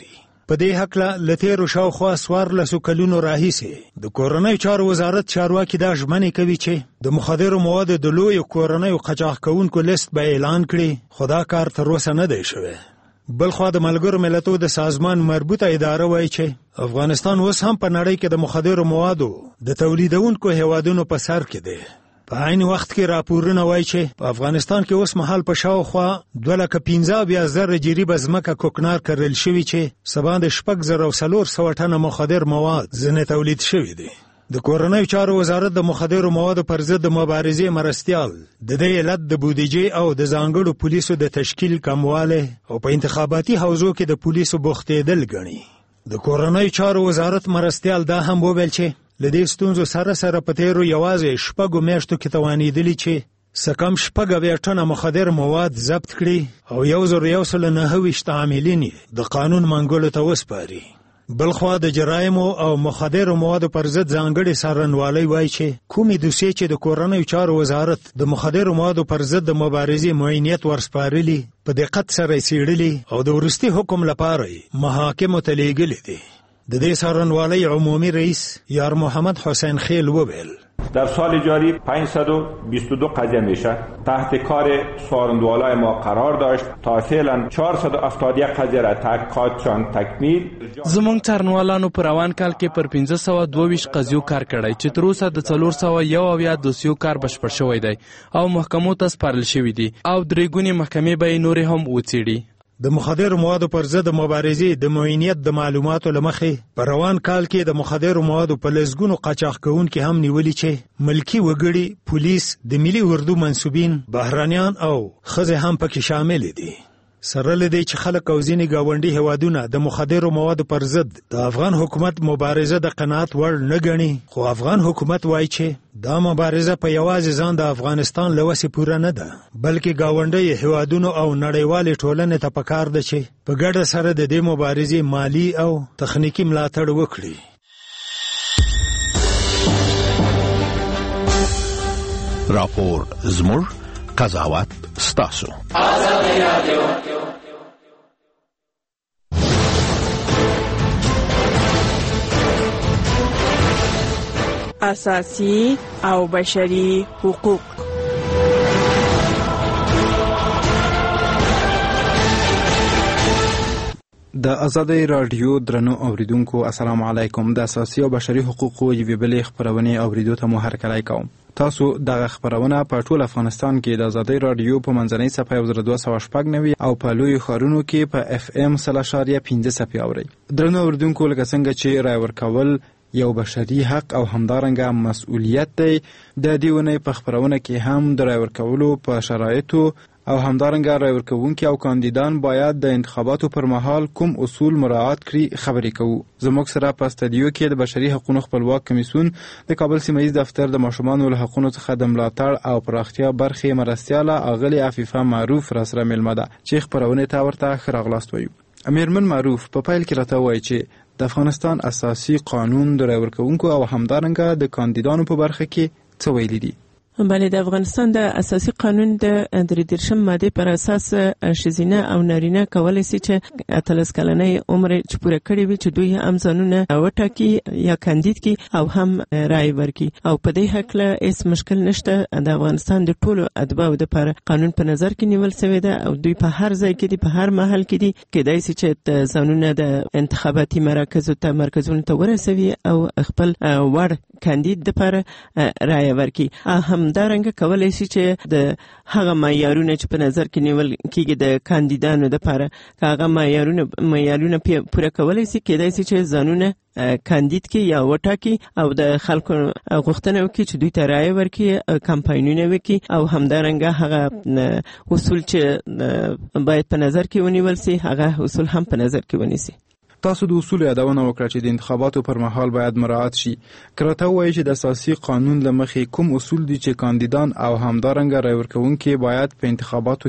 په دې هکله له تیرو شاوخوا څوارلسو کلونو راهیسې د کورنیو چارو وزارت چارواکي دا ژمنې کوي چې د مخدرو موادو د لویو کورنیو قاچاق کوونکو لیست به اعلان کړي، خو دا کار تر اوسه نه دی شوی. بلخوا د ملګرو ملتونو د سازمان مربوطه اداره وایي چې افغانستان اوس هم په نړۍ کې د مخدرو موادو د تولیدونکو هیوادونو په سر کې دی. په عین وخت کې راپورونه وایي چې په افغانستان کې اوس مهال په شاوخوا دوه لکه پنځه اویا زره جریبه ځمکه کوکنار کرل شوي چې سبا د شپږ زره او څلور سوه ټنه مخدر مواد ځینې تولید شوي دي. د کورنیو چارو وزارت د مخدرو موادو پر ضد د مبارزې مرستیال د دې علت د بودیجې او د ځانګړو پولیسو د تشکیل کمواله او په انتخاباتي حوزو کې د پولیسو بوختېدل ګڼي. د کورنیو چارو وزارت مرستیال دا هم وویل چې له دې ستونزو سره سره په تیرو یوازې شپږو میاشتو کې توانېدلي چې څه کم شپږ اویا ټنه مخدر مواد ضبط کړي او یو زر یو سل نهه ویشت عاملین د قانون منګولو ته وسپاري. بلخوا د جرایمو او مخدرو موادو پر ضد ځانګړي څارنوالۍ وایي چې کومې دوسیې چې د کورنیو چارو وزارت د مخدرو موادو پر ضد د مبارزې معاینیت ورسپارلي په دقت سره یې څېړلي او د وروستي حکم لپاره یې محاکمو ته لیږلي دي. د دې څارنوالۍ عمومي رئیس یار محمد حسین خیل وویل در سال جاری پانصد و بیست و دو قضیه میشه تحت کار سارندوالای ما قرار داشت تا فعلا چهارصد و هفتاد و یک قضیه را تحقیقاتشان تکمیل. زمونږ څارنوالانو په روان کال کې پر پنځه سوه دوه ویشت قضیو کار کړی چې تر اوسه د څلور سوه یو اویا دوسیو کار بشپړ شوی دی او محکمو ته سپارل شوي دي او درې ګونې محکمې به یې نورې هم وڅېړي. د مخدرو موادو پر ضد مبارزې د معاینیت د معلوماتو له مخې په روان کال کې د مخدرو موادو په لسګونو قاچاق کوونکي هم نیولي چې ملکي وګړي، پولیس، د ملي اردو منسوبین، بهرانیان او ښځې هم پکې شامل دي. سره له دې چې خلک او ځینې ګاونډي هیوادونه د مخدرو موادو پر ضد د افغان حکومت مبارزه د قناعت وړ نه ګڼي، خو افغان حکومت وایي چې دا مبارزه په یوازې ځان د افغانستان له وسې پوره نه ده، بلکې ګاونډي هیوادونو او نړیوالې ټولنې ته پکار ده چې په ګډه سره د دې مبارزې مالی او تخنیکي ملاتړ وکړي. راپور زموږ، قضاوت ستاسو. آزادی رادیو اساسی او بشري حقوق. د آزادی رادیو درنو اوریدونکو السلام علیکم. د اساسي او بشري حقوقو یوې بلې خپرونې اوریدو ته مو هرکلی کوم. تاسو دغه خپرونه په ټول افغانستان کې د آزادی رادیو په منځنۍ صفحه یو زر دوه سوه شپږ نوي او په لویو ښارونو کې په اف ام سل اشاریه پنځه صفحې اورئ. درنو اوریدونکو، لکه څنګه چې رای ورکول یو بشري حق او همدارنګه مسؤلیت دی، د دې ونې په خپرونه کې هم د رای ورکولو په شرایطو او همدارنګه رای ورکوونکي او کاندیدان باید د انتخاباتو پر مهال کوم اصول مراعات کړي خبرې کوو. زموږ سره په استودیو کې د بشري حقوقو خپلواک کمیسیون د کابل سیمه ییز دفتر د ماشومانو له حقوقو څخه د ملاتړ او پراختیا برخې مرستیاله اغلې عفیفه معروف را سره مېلمه ده چې خپرونې ته ورته ښه راغلاست وایو. امیرمن معروف په پیل کې راته وایي چې د افغانستان اساسي قانون د رای ورکوونکو او همدارنګه د کاندیدانو په برخه کې څه ویلي دي؟ بله، د افغانستان د اساسي قانون د درې دېرشم ماده پر اساس ښځینه او نارینه کولی شي چې اتلس کلنۍ عمر چې پوره کړی وي چې دوی هم ځانونه وټاکي یا کاندید کړي او هم رای ورکړي، او په دې هکله هیڅ مشکل نشته. د افغانستان د ټولو اتباعو دپاره قانون په نظر کې نیول شوی ده او دوی په هر ځای کې دي، په هر محل کې دي، کیدای شي چې ځانونه د انتخاباتي مراکزو ته مرکزونو ته ورسوي او خپل وړ کاندید دپاره رای ورکړي. هم همدارنګه کولای شي چې د هغه معیارونه چې په نظر کې نیول کېږي د کاندیدانو دپاره هغه معیارونه معیارونه پوره کولای شي، کېدای شي چې ځانونه کاندید کې یا وټاکي او د خلکو غوښتنه وکړي چې دوی ته رایه ورکړي، کمپاینونه وکړي او همدارنګه هغه اصول چې باید په نظر کې ونیول شي هغه اصول هم په نظر کې ونیسي. تاسو د اصول یادونه وکړه چې د انتخاباتو پر مهال باید مراعات شي. کراته وایي چې د اساسي قانون له مخې کوم اصول دي چې کاندیدان او همدارنګه رای ورکوونکي باید په انتخاباتو کې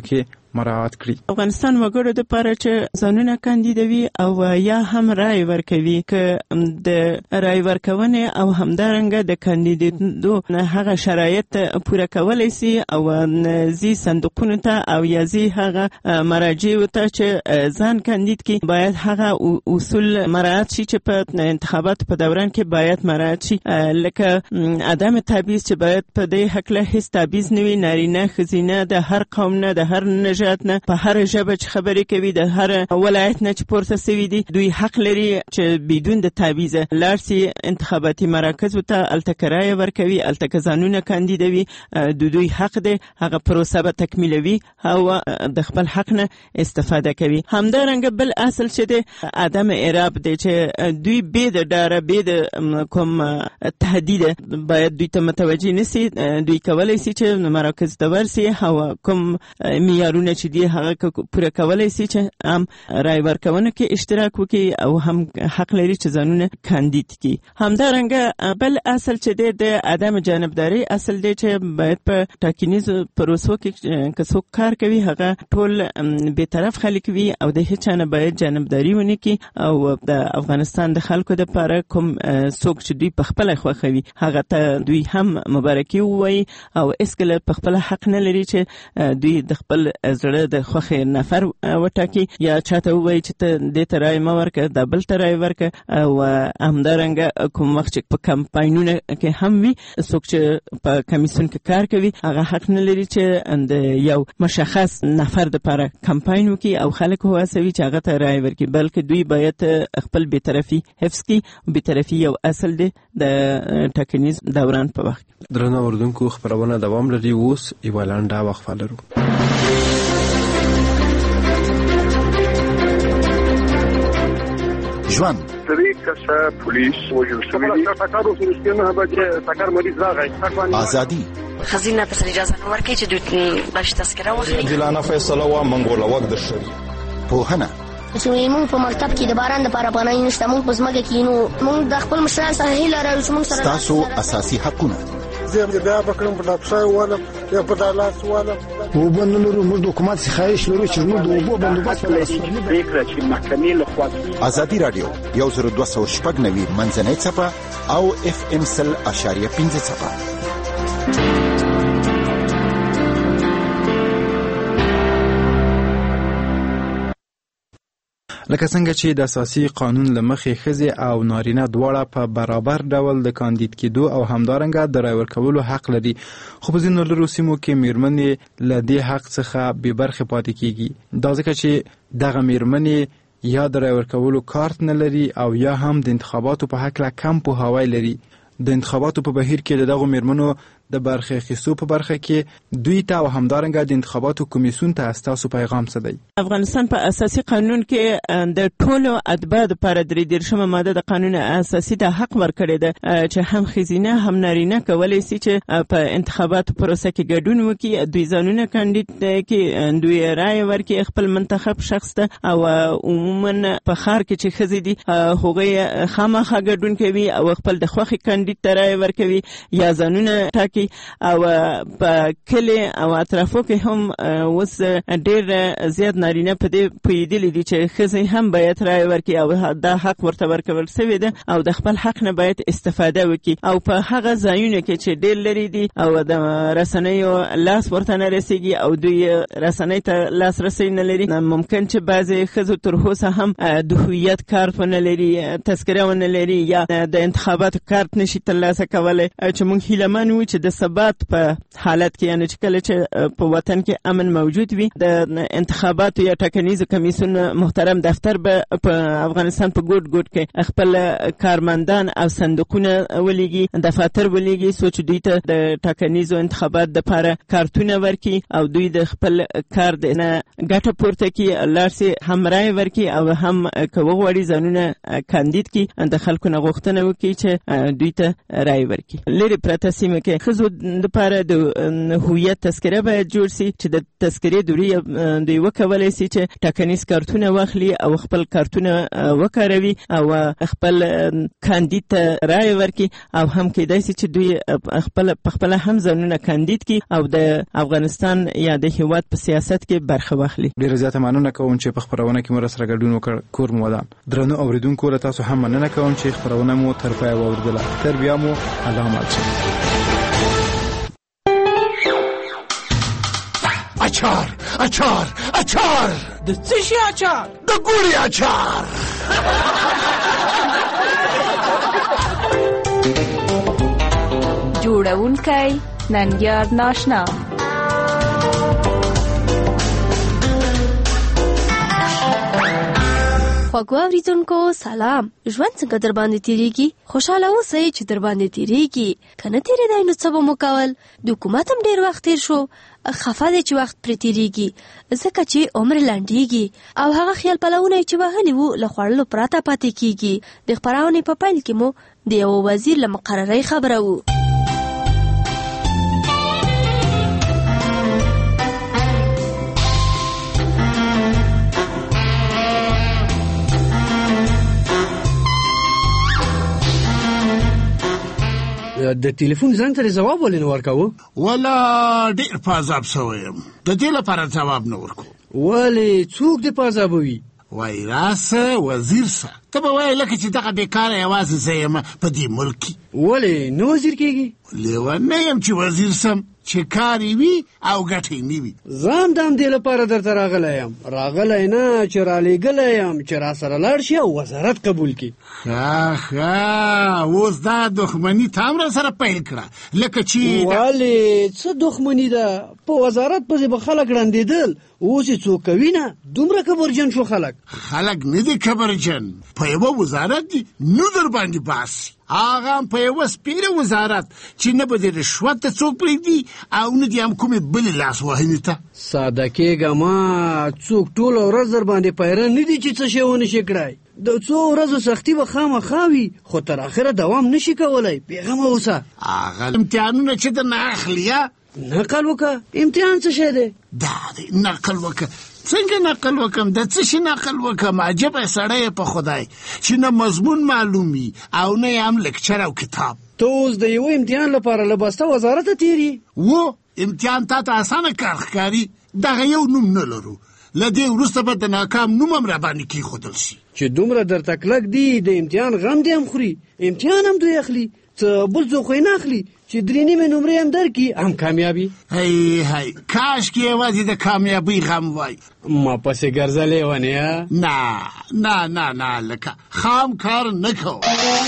مراعات کړي. افغانستان وګړو د لپاره چې ځانونه کاندیدوي او یا هم رای ورکوي که د رای ورکونې او همدارنګه د کاندیدېدو هغه شرایط پوره کولی سي او ځي صندوقونو ته او یا ځي هغه مراجعو ته چې ځان کاندید کړي، باید هغه اصول مراعات شي چې په انتخاباتو په دوران کې باید مراعات شي، لکه عدم تبعیض چې باید په دې هکله هیڅ تبعیض نه وي، نارینه ښځینه د هر قوم نه د هر نژاد نه په هر ژبه چې خبرې کوي د هر ولایت نه چې پورته سوي دي دوی حق لري چې بدون د تبعیض لاړ سي انتخاباتي مراکزو ته، هلته که رایه ورکوي، هلته که ځانونه کاندیدوي، د دوی حق دی، هغه پروسه به تکمیلوي او د خپل حق نه استفاده کوي. همدارنګه بل اصل چې دی عدم اعراب دی چې دوی بې د ډاره بې د کوم تهدید باید دوی ته متوجه نسي، دوی کولی سي چې مراکز ته ورسي او کوم معیارونه چې دی هغه پوره کولی سي چې هم رای ورکونه کې اشتراک وکړي او هم حق لري چې ځانونه کاندید کړي. همدارنګه بل اصل چې دی د عدم جانبداري اصل دی چې باید په ټاکنیزو پروسو کې که څوک کار کوي هغه ټول بېطرف خلک وي او د هیچ چا نه باید جانبداري ونه کړي او د افغانستان د خلکو دپاره کوم څوک چې دوی په خپله خوښوي هغه ته دوی هم مبارکي ووایي او هېڅکله په خپله حق نه لري چې دوی د خپل زړه د خوښې نفر وټاکي یا چاته ووایي چې ته دې ته رایې مه ورکړه دا بل ته رایې ورکړه. او همدارنګه کوم وخت چې په کمپاینونو کې هم وي څوک چې په کمیسیون کې کار کوي هغه حق نه لري چې د یو مشخص نفر دپاره کمپاین وکړي او خلک وهڅوي چې هغه ته رایې ورکړي، بلکې دوی باید خپل بېطرفي حفظ کړي. بېطرفي یو اصل دی د ټاکنیز دوران په وخت. درنو اوریدونکو خپرونه دوام لري، اوس یوه لنډه وقفه لرو. ژوند درې کسه پولیس وژل شوي دي. ټکر وشو چې نه به ټکر مریض راغی. ازادي خزینه ته اجازه نه ورکړي چې دوی بش تذکره واخلي. عادلانه فیصله وا منګوله وخت شوی. پوهنه چې موږ په مکتب کې د باران د لپاره پناه نشته، موږ په ځمکه کې نو موږ د خپل مشران سره هیله لرو چې موږ سره تاسو اساسي حقونه زه بیا بکرم په لاپسای والا یا په دالاس والا او بنلرو موږ د حکومت څخه خواهش لرو چې موږ د اوبو بندوبست وکړو. فکر چې محکمې له خوا ازادي رادیو یو زر دوه سوه شپږ نوي منځنۍ څپه او اف ام سل اشاریه پنځه څپه. لکه څنګه چې د اساسي قانون له مخې ښځې او نارینه دواړه په برابر ډول د کاندید کېدو او همدارنګه د رای ورکولو حق لري، خو په ځینو لرو سیمو کې میرمنې له دې حق څخه بې برخې پاتې کېږي. دا ځکه چې دغه میرمنې یا د رای ورکولو کارت نه لري او یا هم د انتخاباتو په هکله کم پوهاوی لري. د انتخاباتو په بهیر کې د دغو میرمنو د برخې اخیستو په برخه کې دوی ته او همدارنګه د انتخاباتو کمیسیون ته ستاسو پیغام څه دی؟ افغانستان په اساسي قانون کې د ټولو اتباع دپاره درې دېرشمه ماده د قانون اساسي د حق ورکړې ده چې هم ښځینه هم نارینه کولی سي چې په انتخاباتو پروسه کې ګډون وکړي، دوی ځانونه کاندید کړي، دوی رایه ورکړي خپل منتخب شخص ته او عموما په ښار کې چې ښځې دي هغوی خامخا ګډون کوي او خپل د خوښې کاندید ته رایه ورکوي یا ځانونه ټاکي. او په کلی او اطرافو کې هم اوس ډېر زیات نارینه په دې پوهېدلي دي چې ښځې هم باید رایه ورکړي او دا حق ورته ورکول سوی ده او د خپل حق نه باید استفاده وکړي. او په هغه ځایونو کې چې ډېر لرې دي او د رسنیو لاس ورته نه رسېږي او دوی رسنۍ ته لاسرسی نه لري، ممکن چې بعضې ښځو تر اوسه هم د هویت کارت ونه لري، تذکره ونه لري یا د انتخاباتو کارت نشي ترلاسه کولی، چې موږ هیلهمن وو چې د ثبات په حالت کې یعنې چې کله چې په وطن کې امن موجود وي د انتخاباتو یا ټاکنیزو کمیسیون محترم دفتر به په افغانستان په ګوټ ګوټ کې خپل کارمندان او صندوقونه ولیږي، دفاتر ولیږي څو چې دوی ته د ټاکنیزو انتخابات دپاره کارتونه ورکړي او دوی د خپل کار نه ګټه پورته کړي، لاړ سي هم رایې ورکړي او هم که وغواړي ځانونه کاندید کړي د خلکو نه غوښتنه وکړي چې دوی ته رایې ورکړي. لرې پرته سیمه کې ښځو خزو لپاره د هویت تذکره باید جوړ سي چې د تذکرې دوی دوی وکولای سي چې ټاکنیز کارتونه واخلي او خپل کارتونه وکاروي او خپل کاندید ته رای ورکړي او هم کېدای سي چې دوی خپل خپل هم ځانونه کاندید کی او د افغانستان یا د هیواد په سیاست کې برخه واخلي. ډیره زیاته مننه کوم چې په خبرونه کې مر سره ګډون وکړ. کور مو ودان. درنو اوریدونکو له تاسو هم مننه کوم چې خبرونه مو تر پای واوریدله. تر بیا مو علامات شي. اچار اچار اچار د څه شي اچار؟ د ګوري اچار. جوړونکی ننګیار ناشنا. خوږو اوریدونکو سلام. ژوند څنګه در باندې تیریږي؟ خوشاله اوسئ چې در باندې تیریږي. کنه تیریدای نو څه به مو کول؟ د حکومت هم ډیر وخت تیر شو. خفه دی چې وخت پرې تیریږي ځکه چې عمر لنډیږي او هغه خیال پلونه چې وهلي وو له خوړلو پرته پاتې کیږي. د خپرونې په پیل کې مو د یو وزیر له مقررۍ خبره وو. د ټلیفون زنګ ته جواب ولې نه ورکاوه؟ ولا ډېر په عذاب شوم. د دې لپاره جواب نه ورکو. ولې څوک دې په عذابوي؟ وای راسه وزیر سه ته به وایې لکه چې دغه بیکاره یوازې زه یم په دې ملک کې. ولې نه وزیر کېږي؟ لیونی یم چې وزیر سم چې کار یې وي او ګټه یې نه وي. زه هم د همدې لپاره درته راغلی یم. راغلی نه چې رالیږلی یم چې را سره لاړ شي او وزارت قبول کړي. ښه ښه اوس دا دښمني تا هم را سره پیل کړه لکه چې ولې څه دښمني ده؟ په وزارت پسې به خلک ړندېدل، اوس یې څوک کوي نه. دومره کبرجن شو خلک. خلک نه دي کبرجن، په یوه وزارت دي نو در باندې باسي. هغه هم په یوه سپیره وزارت چې نه به د رشوت ته څوک پرېږدي او نه دي هم کومې بلې لاسوهنې ته. ساده کېږه ما، څوک ټوله ورځ در باندې پیره نه دي چې څه شی ونه شي کړی. د څو ورځو سختي به خامخا وي خو تر اخره دوام نه شي کولی. بېغمه اوسه. هغه امتحانونه چې درنه اخلي یا نقل وکړه. امتحان څه شی دی؟ دا دی نقل وکړه. څنګه نقل وکم؟ د څه شي نقل وکم؟ عجبه سړی په خدای چې نه مضمون معلومي او نه هم لکچر او کتاب. ته اوس د یوه امتحان لپاره له بسته وزارت ته تیری؟ و امتحان تا ته اسانه کار ښکاري. دغه یو نوم نه لرو، له دې وروسته به د ناکام نوم هم راباندې کېښودل شي. چې دومره درته کلک دي د امتحان غم دې هم خوري، امتحان هم دوی اخلي، څه بل څوک خو یې نه اخلي چې درې نیمې نمرې هم درکړي هم کامیابي. هی هی کاش کې یوازې د کامیابۍ غم وای. ما پسې ګرځلې ونې؟ نه نه نه نه لکه خام کار نه کوم.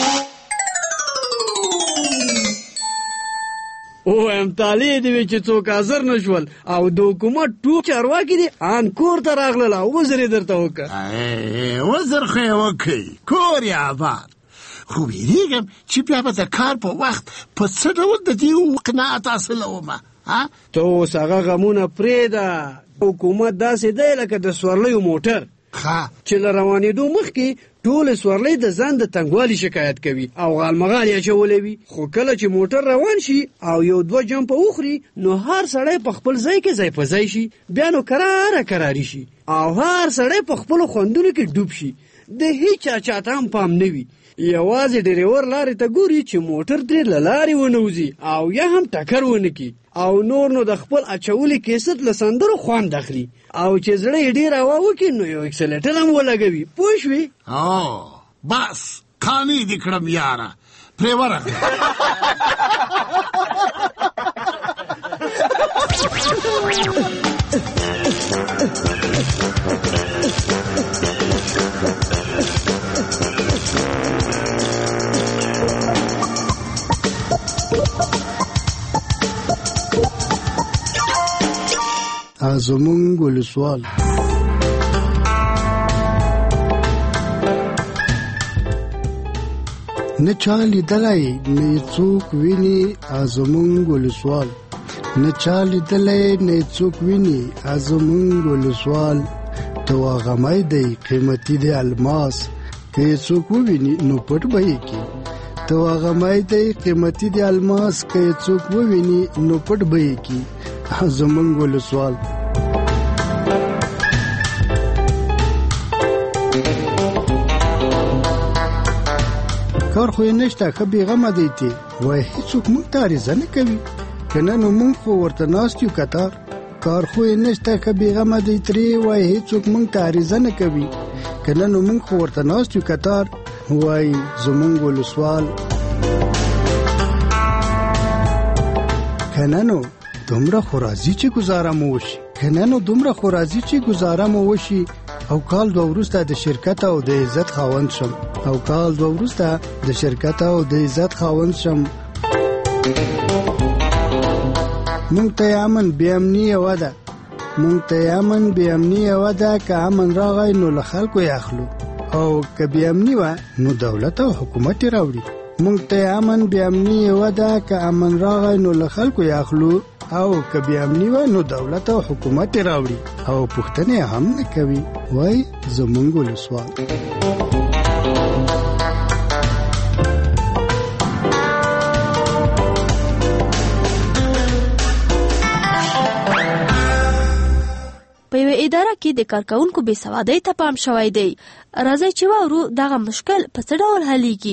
اویم طالع دې وي چې څوک حاضر نه شول او د حکومت ټول چارواکي دي ان کور ته راغلل او وزر یې درته وکړه. وزر خو یې وکړي، کور یې آباد. خو ویریږم چې بیا به د کار په وخت په څه ډول د دې قناعت حاصلومه. ته اوس هغه غمونه پرېږده. حکومت داسې دی لکه د سورلیو موټر چې له روانېدو مخکې ټول سورلۍ د ځان د تنګوالي شکایت کوي او غالمغال یې اچولی وي، خو کله چې موټر روان شي او یو دوه جمپه وخوري نو هر سړی په خپل ځای کې ځای په ځای شي، بیا نو کراره کراري شي او هر سړی په خپلو خوندونو کې ډوب شي. د هیچا چاته هم پام نه وي، یوازې ډریور لارې ته ګوري چې موټر ترې له لارې ونوځي او یا هم ټکر ونه کړي او نور نو د خپل اچولي کیسټ له سندرو خوند اخلي او چې زړه یې ډېر هوا وکړي نو یو اکسلیټر هم ولګوي. پوه شوې؟ او بس قانې دې کړم یاره، پرې ورغله. زمونږ ولسوال نه چا لیدلی نه څوک ویني زمونږ ولسوال، نه چا لیدلی نه څوک ویني زمونږ ولسوال. تو غمی دی قیمتي دی الماس، که څوک وویني نو پټ به یې کړي. ته هغه مای دی قیمتي دی الماس که څوک وویني نو پټ به یې کي زمونږ ولسوال. کار خو یې نشته ښه بېغمه دی تی وایي هېڅوک موږ ته عریضه نه کوي که نه نو موږ خو ورته ناست یو کتار. کار خو یې نشته ښه بېغمه دی ترې وایي هېڅوک موږ ته عریضه نه کوي که نه نو موږ خو ورته ناست یو کتار وایي زمونږ ولسوال. که نه نو دومره خو راځي چې ګزاره مو وشي که نه نو دومره خو راځي چې ګزاره مو وشي او کال دوه وروسته د شرکت او د عزت خاوند شم او کال دوه وروسته د شرکت او د عزت خاوند شم. مونږ ته امن بې امني یوه ده مونږ ته امن بې امني یوه ده که امن راغی نو له خلکو یې اخلو او که بې امني وه نو دولت او حکومت یې راوړي. مونږ ته امن بې امني یوه ده که امن راغی نو له خلکو یې اخلو او که بې امني وه نو دولت او حکومت یې راوړي او پوښتنې هم نه کوي وای زمونږ ولسوال. په یوه اداره کې د کارکوونکو بې سوادۍ ته پام شوی دی. راځئ چې واورو دغه مشکل په څه ډول حلیږي.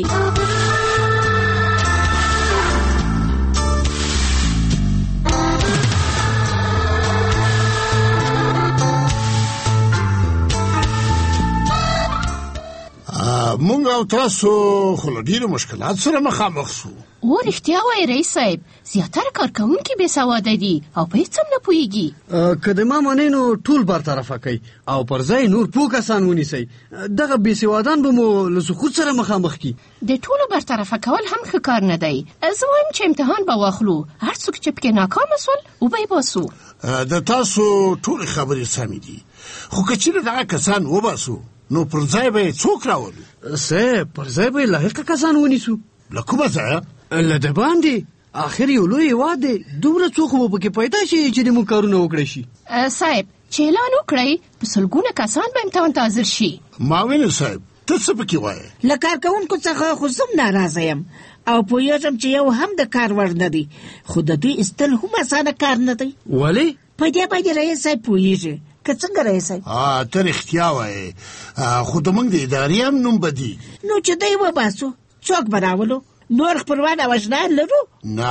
مونږ او تاسو خو له ډېرو مشکلات سره مخامخ سو. او رښتیا وایي رئیس صاحب زیاتره کارکوونکي بې سواده دي او په هېڅ هم نه پوهېږي. که د ما منې نو ټول برطرفه کوي او پر ځای نور پوه کسان ونیسئ. دغه بې سوادان به مو له سقوط سره مخامخ کي. د ټولو برطرفه کول هم ښه کار نه دی. زه وایم چې امتحان به واخلو هر څوک چې پکې ناکامه سول وبه یې باسو. د تاسو ټولې خبرې سمې دي خو که چېرې دغه کسان وباسو نو پر ځای به یې څوک راولو؟ صاحب پر ځای به یې لایقه کسان ونیسو. له کومه ځایه؟ له د باندې. آخر یو لوی هېواد دی دومره څوک به پکې پیدا شي چې د موږ کارونه وکړی شي. صاحب چې اعلان وکړئ په سلګونه کسان به امتحان ته حاضر شي. معاون صاحب ته څه پکې وایې؟ له کارکوونکو څخه خو زه هم ناراضه یم او پوهېږم چې یو هم د کار وړ نه دی خو د دوی ایستل هم اسانه کار نه دی. ولې؟ په دې باندې رئیس صاحب پوهېږي که څنګه رئیس صاحب؟ ته رښتیا وایې خو د موږ د ادارې هم نوم بدي. نو چې دی وباسو څوک به راولو؟ نور خپلوان او اشنایان لرو؟ نه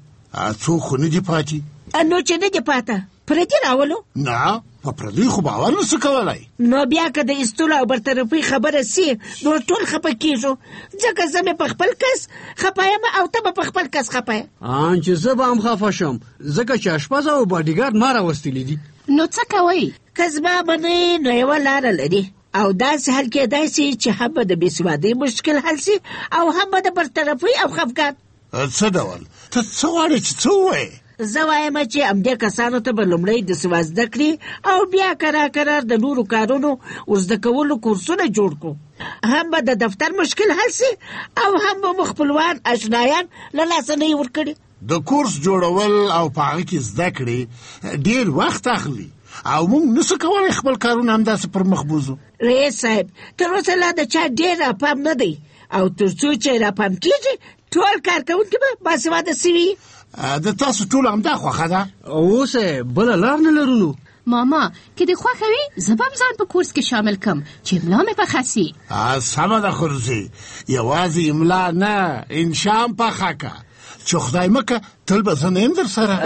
څوک خو نه دي پاتې. نو چې نه دي پاته پردي راولو؟ نه په پردي خو باور نسو کولی. نو بیا که د ایستلو او برطرفۍ خبره سي نو ټول خفه کېږو ځکه زه مې په خپل کس خفه یم او ته به په خپل کس خفه یې. ان چې زه به هم خفه شم ځکه چې اشپز او باډیګارد ما راوستلي دي. نو څه کوئ؟ که زما منئ نو یوه لاره لري او داسې حل کېدای سي چې هم به د بېسوادۍ مشکل حل سي او هم به د برطرفۍ او خفګان. څه ډول؟ ته څه غواړې چې څه ووایې؟ زه وایم چې همدې کسانو ته به لومړی د سواد زده کړي او بیا کرار کرار د نورو کارونو ورزده کولو کورسونه جوړ کړو. هم به د دفتر مشکل حل سي او هم به مو خپلوان اشنایان له لاسه نه یې ورکړي. د کورس جوړول او په هغه کې زده کړې ډېر وخت اخلي او موږ نسو کولی خپل کارونه همداسې پر مخ بوځو. رئیس صاحب تر اوسه لا د چا ډېر راپام نه دی او تر څو چې راپام کېږي ټول کارکوونکي به باسواده سوي. د تاسو ټولو همدا خوښه ده؟ اوس بله لار نه لرو. نو ماما که دې خوښه وي زه به هم ځان په کورس کې شامل کړم چې املا مې پخه سي. سمه ده خورزي یوازې املا نه انشا هم پخه که چې خدای مکه تل به زه نه یم در سره.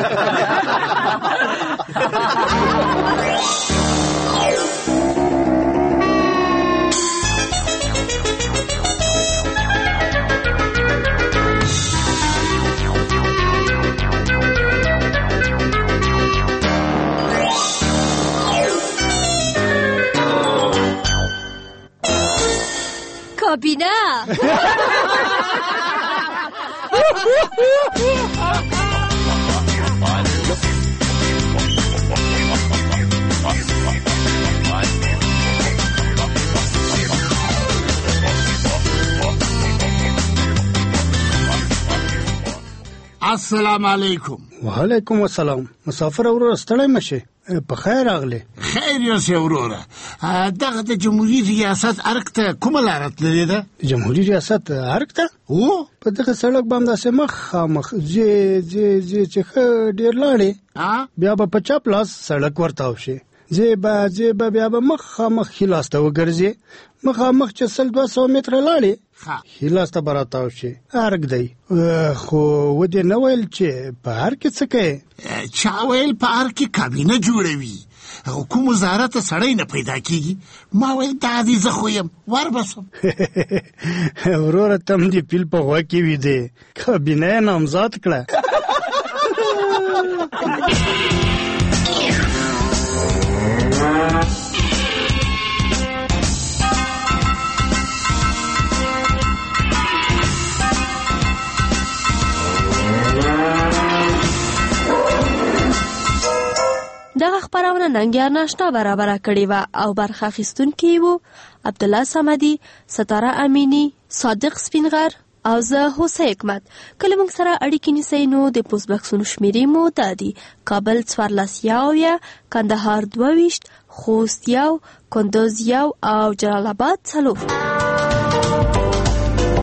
کابینه السلام علیکم. وعلیکم السلام. مسافر ورور ستړی مشه په خیر راغلی. خیر یوسې وروره. دغه د جمهوري ریاست ارګ ته کومه لاره تللې ده؟ جمهوري ریاست ارګ ته؟ او په دغه سړک باندې داسې مخامخ ځې ځې ځې چې ښه ډېر لاړې بیا به په چپ لاس سړک ورتاو شي. ځې به ځې به بیا به مخامخ ښي لاس ته وګرځې. مخامخ چې سل دوه سوه متره لاړې ښي لاس ته به راتاو شي. ارګ دی. خو ودې نه ویل چې په ارګ کې څه کوې؟ چا ویل په ارګ کې کابینه جوړوي او کوم وزارت سړی نه پیدا کېږي. ما ویل دا دې زه خو یم وربسم. وروره تم دې پیل په غوږ کې ویدې کابینه یې نامزاد کړه. دغه خبرونه ننګیار ناشنا برابره کړې وه او برخه اخیستونکي وو عبدالله صمدي، ستاره امینی، صادق سپینغر او زه هوسه حکمت. کله موږ سره اړیکې نیسئ نو د پوسټ بکسونو شمیرې مو دا دي: کابل څوارلس یو، کندهار دوه ویشت، خوست یو، کندوز یو او جلال آباد څلور.